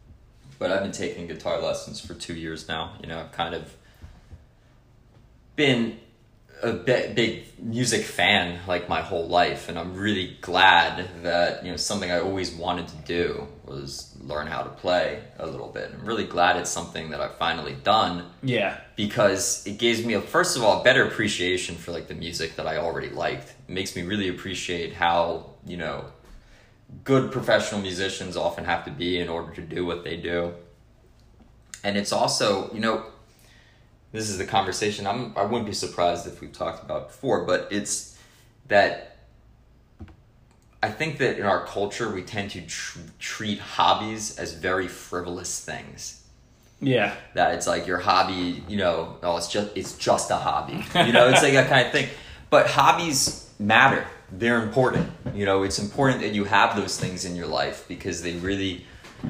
but I've been taking guitar lessons for two years now. You know, I've kind of been a big, big music fan like my whole life, and I'm really glad that, you know, something I always wanted to do was learn how to play a little bit. I'm really glad it's something that I've finally done.
Yeah.
Because it gives me, a, first of all, a better appreciation for like the music that I already liked. It makes me really appreciate how, you know, good professional musicians often have to be in order to do what they do. And it's also, you know, this is the conversation I'm, I wouldn't be surprised if we've talked about before, but it's that I think that in our culture, we tend to tr- treat hobbies as very frivolous things.
Yeah.
That it's like your hobby, you know, oh, it's just, it's just a hobby. You know, it's like that kind of thing. But hobbies matter. They're important. You know, it's important that you have those things in your life because they really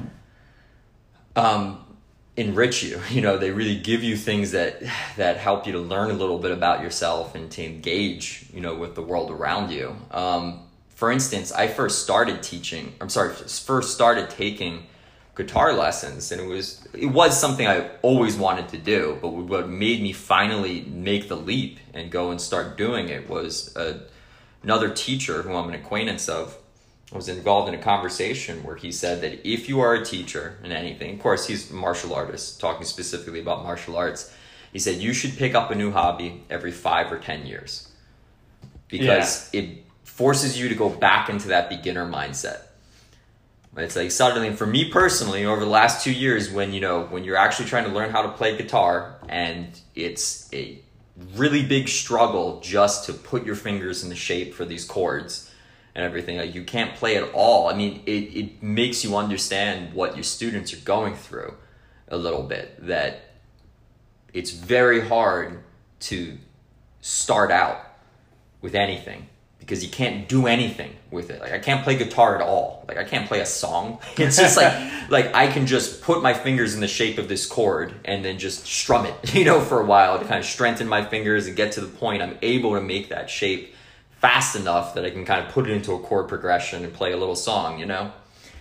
um, enrich you. You know, they really give you things that that help you to learn a little bit about yourself and to engage, you know, with the world around you. Um, for instance, I first started teaching, I'm sorry, first started taking guitar lessons, and it was it was something I always wanted to do, but what made me finally make the leap and go and start doing it was a another teacher who I'm an acquaintance of was involved in a conversation where he said that if you are a teacher in anything, of course he's a martial artist, talking specifically about martial arts, he said you should pick up a new hobby every five or ten years because yeah. it forces you to go back into that beginner mindset. It's like suddenly, for me personally, over the last two years, when you know when you're actually trying to learn how to play guitar and it's a really big struggle just to put your fingers in the shape for these chords and everything. Like you can't play at all. I mean, it, it makes you understand what your students are going through a little bit, that it's very hard to start out with anything because you can't do anything with it. Like I can't play guitar at all. Like I can't play a song. It's just like like I can just put my fingers in the shape of this chord and then just strum it, you know, for a while to kind of strengthen my fingers and get to the point I'm able to make that shape fast enough that I can kind of put it into a chord progression and play a little song, you know.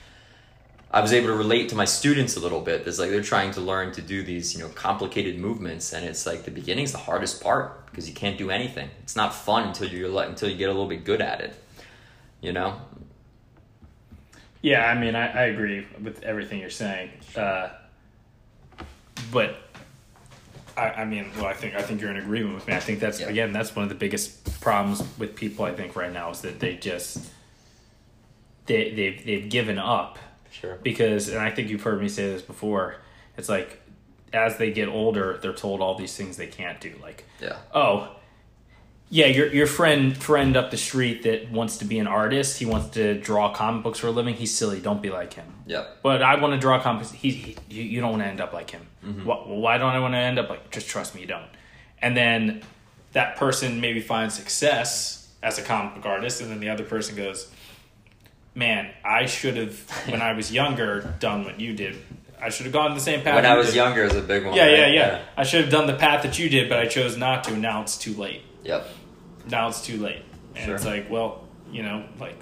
I was able to relate to my students a little bit. It's like they're trying to learn to do these, you know, complicated movements, and it's like the beginning's the hardest part because you can't do anything. It's not fun until you until you get a little bit good at it, you know.
Yeah, I mean, I, I agree with everything you're saying, uh, but I, I mean, well, I think I think you're in agreement with me. I think that's yeah. again, that's one of the biggest problems with people. I think right now is that they just they they've they've given up.
Sure.
Because, and I think you've heard me say this before, it's like as they get older, they're told all these things they can't do. Like,
yeah.
oh, yeah, your your friend friend up the street that wants to be an artist, he wants to draw comic books for a living. He's silly. Don't be like him.
Yeah.
But I want to draw comics. He, he you, you don't want to end up like him.
Mm-hmm.
Why, why don't I want to end up like? Just trust me, you don't. And then that person maybe finds success as a comic book artist, and then the other person goes, man, I should have, when I was younger, done what you did. I should have gone the same path.
When
you
I was
did.
younger is a big one.
Yeah,
right?
yeah, yeah,
yeah.
I should have done the path that you did, but I chose not to. Now it's too late.
Yep.
Now it's too late. And
sure.
it's like, well, you know, like...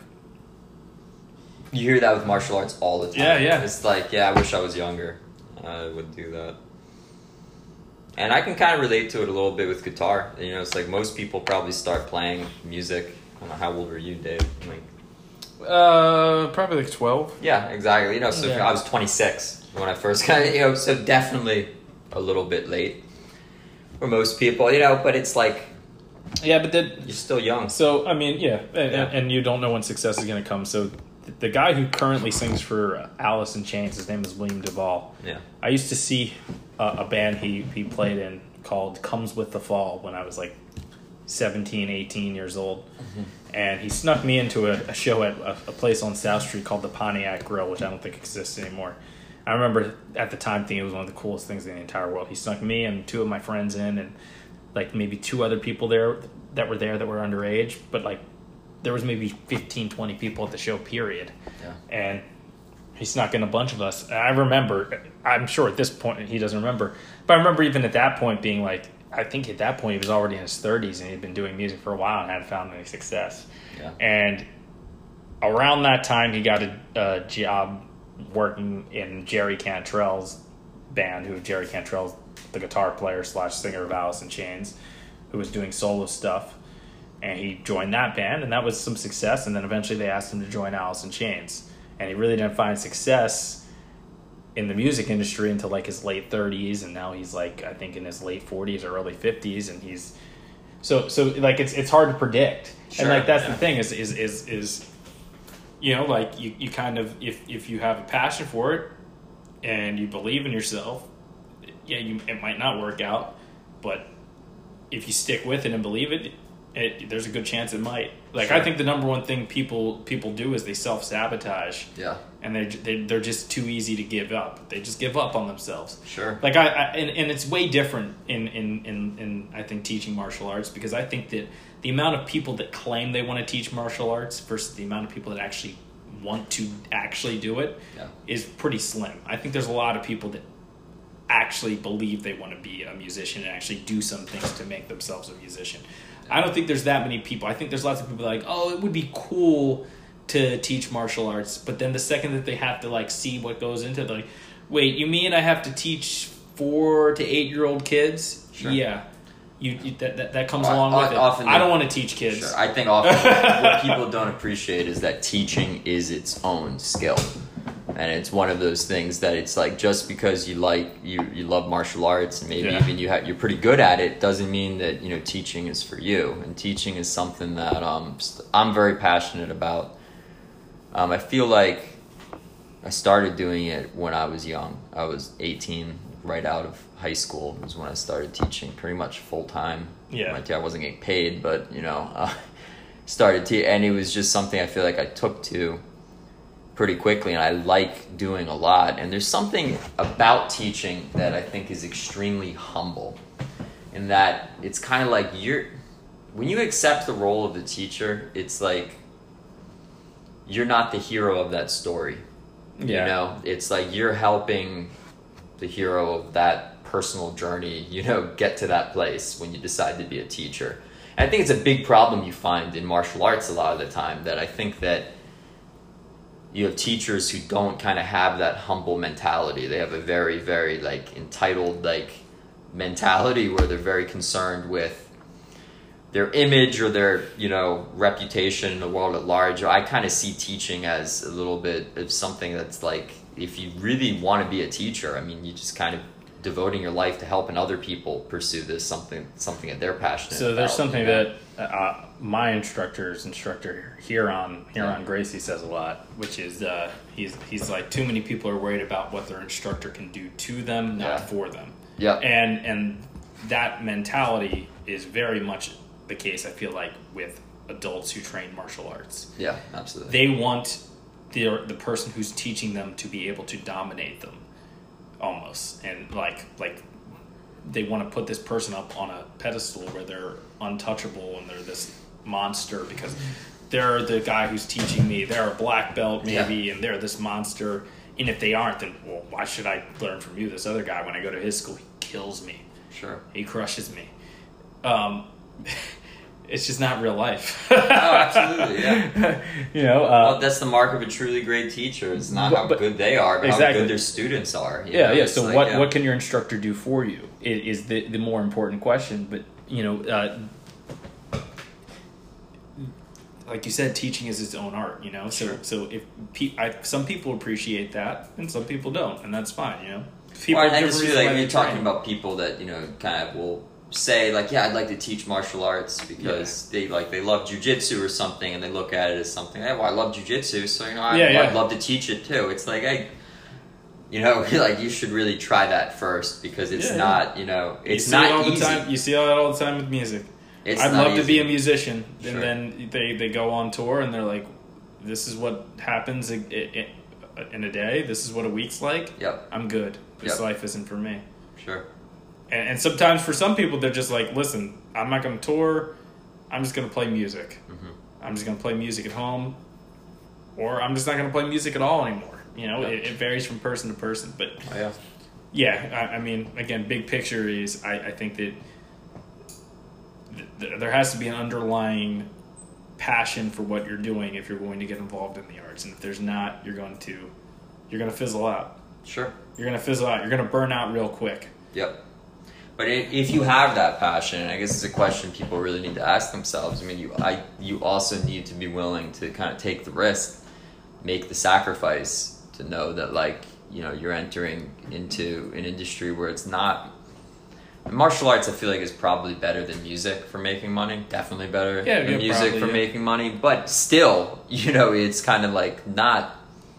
You hear that with martial arts all the time.
Yeah, yeah.
It's like, yeah, I wish I was younger. I would do that. And I can kind of relate to it a little bit with guitar. You know, it's like most people probably start playing music. I don't know, how old were you, Dave? Like...
Uh, probably like twelve.
Yeah, exactly. You know, so
yeah.
I was twenty-six when I first got, you know, so definitely a little bit late for most people, you know, but it's like,
yeah, but then
you're still young.
So, I mean, yeah, and,
yeah.
and you don't know when success is going to come. So, the guy who currently sings for Alice in Chains, his name is William Duvall.
Yeah.
I used to see uh, a band he, he played in called Comes With the Fall when I was like seventeen, eighteen years old. Mm-hmm. And he snuck me into a, a show at a, a place on South Street called the Pontiac Grill, which I don't think exists anymore. I remember at the time thinking it was one of the coolest things in the entire world. He snuck me and two of my friends in, and like maybe two other people there that were there that were underage, but like there was maybe fifteen, twenty people at the show, period.
Yeah.
And he snuck in a bunch of us. And I remember, I'm sure at this point he doesn't remember, but I remember even at that point being like, I think at that point he was already in his thirties and he'd been doing music for a while and hadn't found any success.
Yeah.
And around that time he got a, a job working in Jerry Cantrell's band, who Jerry Cantrell's the guitar player slash singer of Alice in Chains. who was doing solo stuff, and he joined that band, and that was some success. And then eventually they asked him to join Alice in Chains, and he really didn't find success in the music industry until like his late thirties, and now he's like I think in his late forties or early fifties, and he's so so like it's it's hard to predict.
Sure,
and like that's
yeah.
the thing is is is is you know, like you, you kind of if if you have a passion for it and you believe in yourself, yeah, you it might not work out, but if you stick with it and believe it, it there's a good chance it might. Like
Sure.
I think the number one thing people people do is they self sabotage.
Yeah.
And they they they're just too easy to give up. They just give up on themselves.
Sure.
Like I, I and, and it's way different in, in, in, in I think teaching martial arts, because I think that the amount of people that claim they want to teach martial arts versus the amount of people that actually want to actually do it
Yeah.
is pretty slim. I think there's a lot of people that actually believe they want to be a musician and actually do some things to make themselves a musician. I don't think there's that many people. I think there's lots of people that are like, oh, it would be cool to teach martial arts, but then the second that they have to like see what goes into it, like, wait, you mean I have to teach four to eight year old kids?
Sure.
Yeah, you, you that, that that comes
Well,
along
o-
with it.
often
I
the-
don't want to teach kids.
Sure. I think often what people don't appreciate is that teaching is its own skill. And it's one of those things that it's like just because you like you, you love martial arts and maybe
Yeah.
even you have you're pretty good at it doesn't mean that you know teaching is for you. And teaching is something that um I'm very passionate about. Um, I feel like I started doing it when I was young. I was eighteen, right out of high school was when I started teaching pretty much full time.
Yeah.
Right, I wasn't getting paid, but you know, uh, started te- and it was just something I feel like I took to pretty quickly, and I like doing a lot. And there's something about teaching that I think is extremely humble, in that it's kind of like you're when you accept the role of the teacher, it's like you're not the hero of that story.
Yeah.
You know, it's like you're helping the hero of that personal journey, you know, get to that place when you decide to be a teacher. And I think it's a big problem you find in martial arts a lot of the time, that I think that you have teachers who don't kind of have that humble mentality. They have a very, very like entitled like mentality where they're very concerned with their image or their, you know, reputation in the world at large. I kind of see teaching as a little bit of something that's like, if you really want to be a teacher, I mean, you just kind of devoting your life to helping other people pursue this something something that they're passionate
So
about.
there's something
you know?
that uh, my instructor's instructor Huron Huron
Yeah.
Gracie says a lot, which is uh, he's he's like, too many people are worried about what their instructor can do to them, not
Yeah.
for them.
Yeah.
And and that mentality is very much the case, I feel like, with adults who train martial arts.
Yeah, absolutely.
They want the the person who's teaching them to be able to dominate them, almost, and like like they want to put this person up on a pedestal where they're untouchable and they're this monster because they're the guy who's teaching me. They're a black belt maybe,
Yeah.
and they're this monster. And if they aren't, then well, why should I learn from you? This other guy, when I go to his school, he kills me.
Sure.
He crushes me. Um, it's just not real life.
Oh, absolutely, yeah.
You know, uh,
Well, that's the mark of a truly great teacher. It's not
But-
how
but-
good they are, but
exactly.
how good their students are. you
yeah,
know?
yeah.
It's
So
like,
what
yeah.
what can your instructor do for you? Is, is the the more important question. But you know, uh, like you said, teaching is its own art. You know, so
Sure.
so if pe- I, some people appreciate that and some people don't, and that's fine. You know, people
Well,
have
I
different
just feel
reasons
like
why
when
they
you're talking
train.
about people that, you know, kind of will say like, yeah, I'd like to teach martial arts because they like they love jujitsu or something, and they look at it as something. Hey, well, I love jujitsu, so you know, I,
Yeah, yeah.
I'd love to teach it too. It's like, hey, you know, like you should really try that first because it's
Yeah,
not, you know,
You
it's
see
not
it all
easy.
the time. You see it all the time with music.
It's
I'd
not
love to be
easy.
a musician,
Sure.
and then they, they go on tour and they're like, "This is what happens in, in, in a day. This is what a week's like.
Yep.
I'm good. This
Yep.
life isn't for me."
Sure.
And, and sometimes for some people, they're just like, "Listen, I'm not going to tour. I'm just going to play music.
Mm-hmm.
I'm just going to play music at home, or I'm just not going to play music at all anymore." You know,
Yep.
it, it varies from person to person, but.
Oh, yeah.
Yeah, I, I mean, again, big picture is I, I think that th- th- there has to be an underlying passion for what you're doing if you're going to get involved in the arts, and if there's not, you're going to you're going to fizzle out.
Sure.
You're going to fizzle out. You're going to burn out real quick.
Yep. But if you have that passion, and I guess it's a question people really need to ask themselves. I mean, you I you also need to be willing to kind of take the risk, make the sacrifice to know that, like, you know, you're entering into an industry where it's not. Martial arts, I feel like, is probably better than music for making money. Definitely better
yeah,
than
yeah,
music
probably,
for
yeah.
making money. But still, you know, it's kind of like not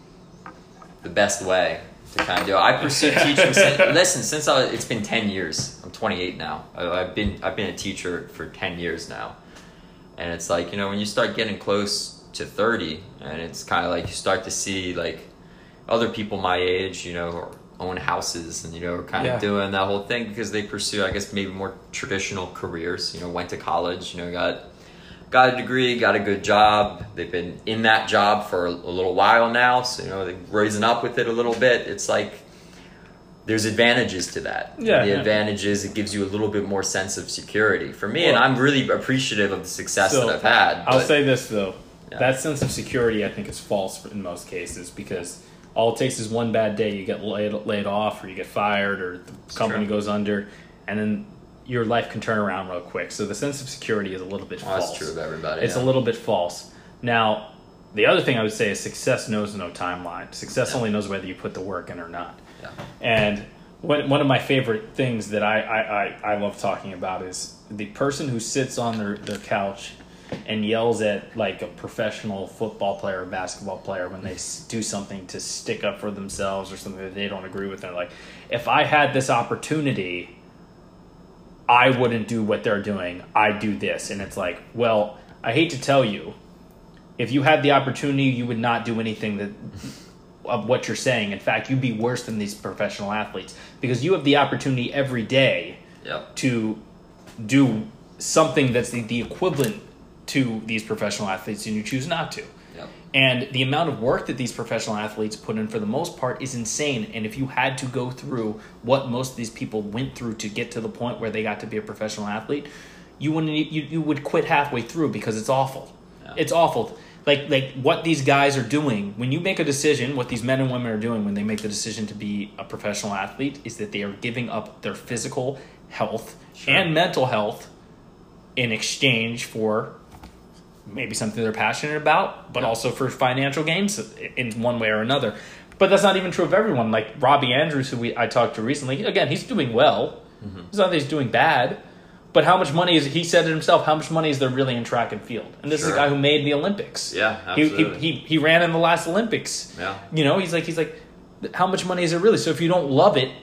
the best way to kind of do it. I pursued teaching. Since, listen, since I was, it's been ten years. I'm twenty-eight now. I, I've been I've been a teacher for ten years now, and it's like, you know, when you start getting close to thirty, and it's kind of like you start to see like other people my age, you know, own houses and, you know, are kind
Yeah.
of doing that whole thing because they pursue, I guess, maybe more traditional careers. You know, went to college, you know, got got a degree, got a good job. They've been in that job for a, a little while now, so, you know, they're rising up with it a little bit. It's like there's advantages to that.
Yeah,
the
yeah.
advantage is it gives you a little bit more sense of security for me,
Well,
and I'm really appreciative of the success
so,
that I've had.
I'll
but-
say this, though.
Yeah.
That sense of security, I think, is false in most cases because all it takes is one bad day. You get laid, laid off, or you get fired, or the
It's
company
true.
goes under, and then your life can turn around real quick. So the sense of security is a little bit
Well,
false.
that's true of everybody.
It's
yeah.
a little bit false. Now, the other thing I would say is success knows no timeline. Success
Yeah.
only knows whether you put the work in or not.
Yeah.
And one one of my favorite things that I, I, I, I love talking about is the person who sits on their, their couch and yells at like a professional football player or basketball player when they s- do something to stick up for themselves or something that they don't agree with. They're like, if I had this opportunity, I wouldn't do what they're doing. I'd do this. And it's like, well, I hate to tell you, if you had the opportunity, you would not do anything that of what you're saying. In fact, you'd be worse than these professional athletes because you have the opportunity every day
Yep.
to do something that's the, the equivalent to these professional athletes, and you choose not to.
Yep.
And the amount of work that these professional athletes put in for the most part is insane. And if you had to go through what most of these people went through to get to the point where they got to be a professional athlete, you wouldn't you, you would quit halfway through because it's awful.
Yeah.
It's awful. Like like what these guys are doing, when you make a decision, what these men and women are doing when they make the decision to be a professional athlete is that they are giving up their physical health
Sure.
and mental health in exchange for maybe something they're passionate about, but
Yeah.
also for financial gains in one way or another. But that's not even true of everyone. Like Robbie Andrews, who we I talked to recently, again, he's doing well.
Mm-hmm.
It's not that he's doing bad. But how much money is, he said it himself, how much money is there really in track and field? And this is
Sure.
a guy who made the Olympics.
Yeah,
He,
absolutely.
he, he, he ran in the last Olympics.
Yeah.
You know, he's like, he's like, how much money is it really? So if you don't love it,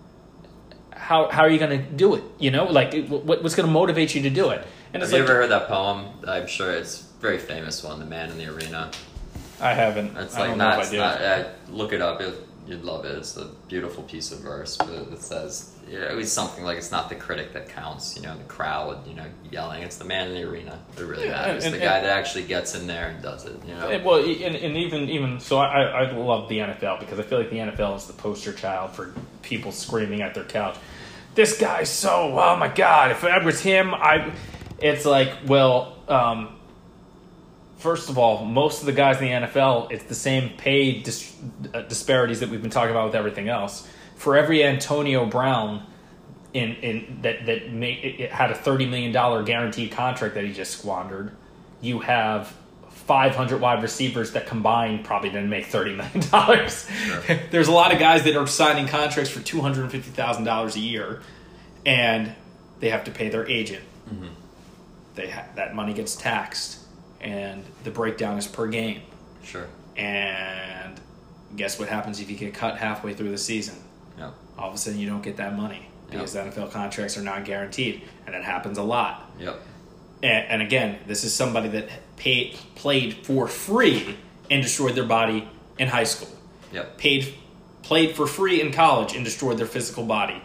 how how are you going to do it? You know, like what, what's going to motivate you to do it? And
Have
it's
you
like,
ever heard that poem? I'm sure it's a very famous one, "The Man in the Arena."
I haven't.
It's
I
like
don't
not,
know
it's
if I
not
did.
uh, look it up. It, you'd love it. It's a beautiful piece of verse, but it says, yeah, it was something like, it's not the critic that counts, you know, the crowd, you know, yelling. It's the man in the arena that really
Yeah,
matters.
and-
the
and-
guy that actually gets in there and does it, you know.
And, well, and, and even even so, I I love the N F L because I feel like the N F L is the poster child for people screaming at their couch. This guy's so, oh my god! If I was him, I. It's like, well, um, first of all, most of the guys in the N F L, it's the same pay dis- uh, disparities that we've been talking about with everything else. For every Antonio Brown in in that that made, it, it had a thirty million dollar guaranteed contract that he just squandered, you have five hundred wide receivers that combined probably didn't make thirty million dollars.
Sure.
There's a lot of guys that are signing contracts for two hundred fifty thousand dollars a year, and they have to pay their agent.
Mm-hmm.
They ha- that money gets taxed, and the breakdown is per game.
Sure.
And guess what happens if you get cut halfway through the season?
Yeah.
All of a sudden, you don't get that money because
Yep.
N F L contracts are not guaranteed, and it happens a lot.
Yep.
And, and again, this is somebody that paid, played for free and destroyed their body in high school.
Yep.
Paid, played for free in college and destroyed their physical body.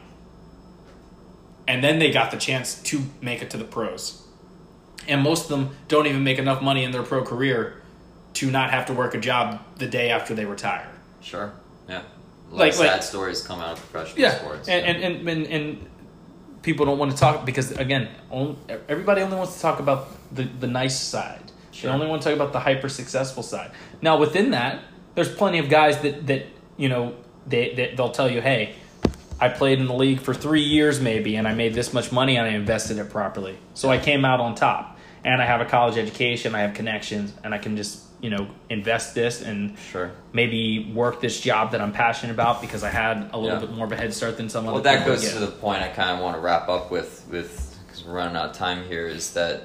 And then they got the chance to make it to the pros. And most of them don't even make enough money in their pro career to not have to work a job the day after they retire.
Sure. Yeah. A lot
Like-
of
like-
sad stories come out of professional
Yeah,
sports.
and, and, and, and, and people don't want to talk because, again, on, everybody only wants to talk about the, the nice side.
Sure.
They only want to talk about the hyper-successful side. Now, within that, there's plenty of guys that, that you know, they, that they'll tell you, hey, I played in the league for three years maybe, and I made this much money and I invested it properly. So I came out on top. And I have a college education, I have connections, and I can just, you know, invest this and
sure.
maybe work this job that I'm passionate about because I had a little
Yeah.
bit more of a head start than some
Well,
other
that
people
goes
get.
to the point I kind of want to wrap up with, with because we're running out of time here, is that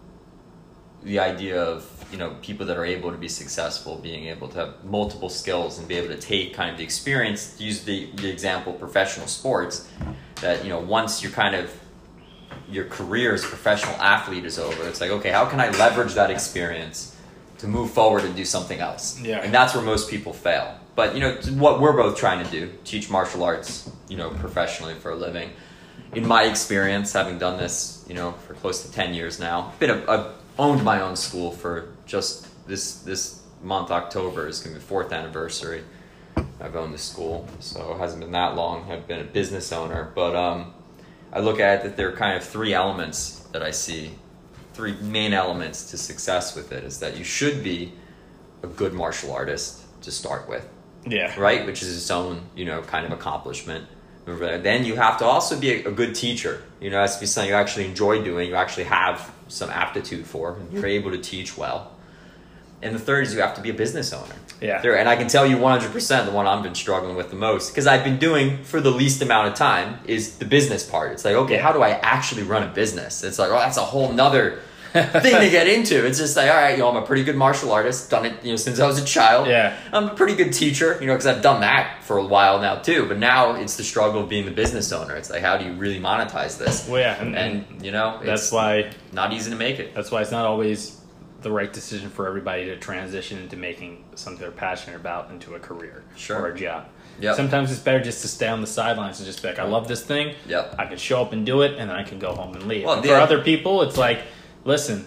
the idea of, you know, people that are able to be successful, being able to have multiple skills and be able to take kind of the experience, to use the, the example of professional sports, that, you know, once you're kind of, your career as a professional athlete is over, it's like, okay, how can I leverage that experience to move forward and do something else?
Yeah.
And that's where most people fail. But, you know, what we're both trying to do, teach martial arts, you know, professionally for a living. In my experience, having done this, you know, for close to ten years now, been a, I've owned my own school for just this this month, October is going to be the fourth anniversary. I've owned the school, so it hasn't been that long. I've been a business owner, but um, I look at it that there are kind of three elements that I see, three main elements to success with it, is that you should be a good martial artist to start with.
Yeah.
Right? Which is its own, you know, kind of accomplishment. Then you have to also be a, a good teacher. You know, it has to be something you actually enjoy doing, you actually have some aptitude for, and you're able to teach well. And the third is you have to be a business owner.
Yeah.
There, and I can tell you one hundred percent the one I've been struggling with the most, because I've been doing for the least amount of time, is the business part. It's like, okay,
Yeah.
how do I actually run a business? It's like, oh, that's a whole nother thing to get into. It's just like, all right, you know, I'm a pretty good martial artist, done it, you know, since I was a child.
Yeah.
I'm a pretty good teacher, you know, because I've done that for a while now too. But now it's the struggle of being the business owner. It's like, how do you really monetize this?
Well, yeah, and,
And,
and
you know,
that's
it's
why
not easy to make it.
that's why it's not always the right decision for everybody to transition into making something they're passionate about into a career
Sure.
or a job.
Yep.
Sometimes it's better just to stay on the sidelines and just be like, I love this thing.
Yep.
I can show up and do it, and then I can go home and leave.
Well,
And
the
for
oth-
other people, it's like, listen,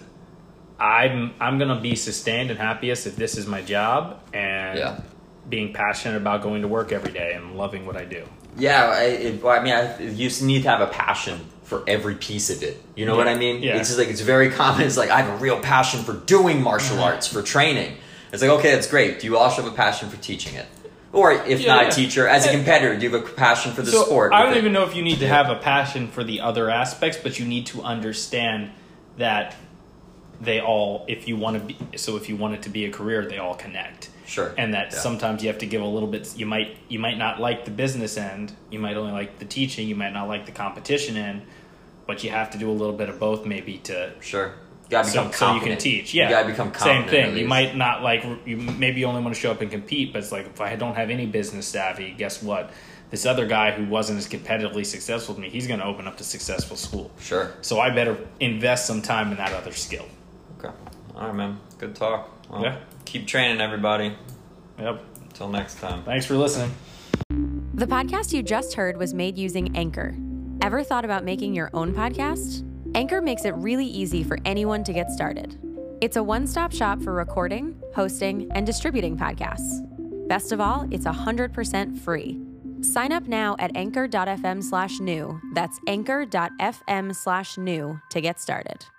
I'm I'm gonna be sustained and happiest if this is my job, and
Yeah.
being passionate about going to work every day and loving what I do.
Yeah, I, it, well, I mean, I, you just need to have a passion for every piece of it. You know
Yeah.
what I mean?
Yeah.
It's just like, it's very common. It's like, I have a real passion for doing martial arts, for training. It's like, okay, that's great. Do you also have a passion for teaching it? Or if
Yeah,
not
yeah.
a teacher, as a
And-
competitor, do you have a passion for the
So
sport?
I
with
don't
it?
even know if you need to have a passion for the other aspects, but you need to understand that they all, if you want to be, so if you want it to be a career, they all connect.
Sure.
And that
Yeah.
sometimes you have to give a little bit. You might you might not like the business end. You might only like the teaching. You might not like the competition end. But you have to do a little bit of both, maybe to
Sure. You gotta
so,
become
so you
confident.
can teach. Yeah,
You gotta become
Same
confident.
thing.
at
You
least.
might not like. You maybe only want to show up and compete, but it's like if I don't have any business savvy, guess what? This other guy who wasn't as competitively successful with me, he's going to open up a successful school.
Sure.
So I better invest some time in that other skill.
Okay. All right, man. Good talk. Well,
Yeah.
Keep training, everybody.
Yep.
Until next time.
Thanks for listening.
The podcast you just heard was made using Anchor. Ever thought about making your own podcast? Anchor makes it really easy for anyone to get started. It's a one-stop shop for recording, hosting, and distributing podcasts. Best of all, it's one hundred percent free. Sign up now at anchor.fm slash new. That's anchor.fm slash new to get started.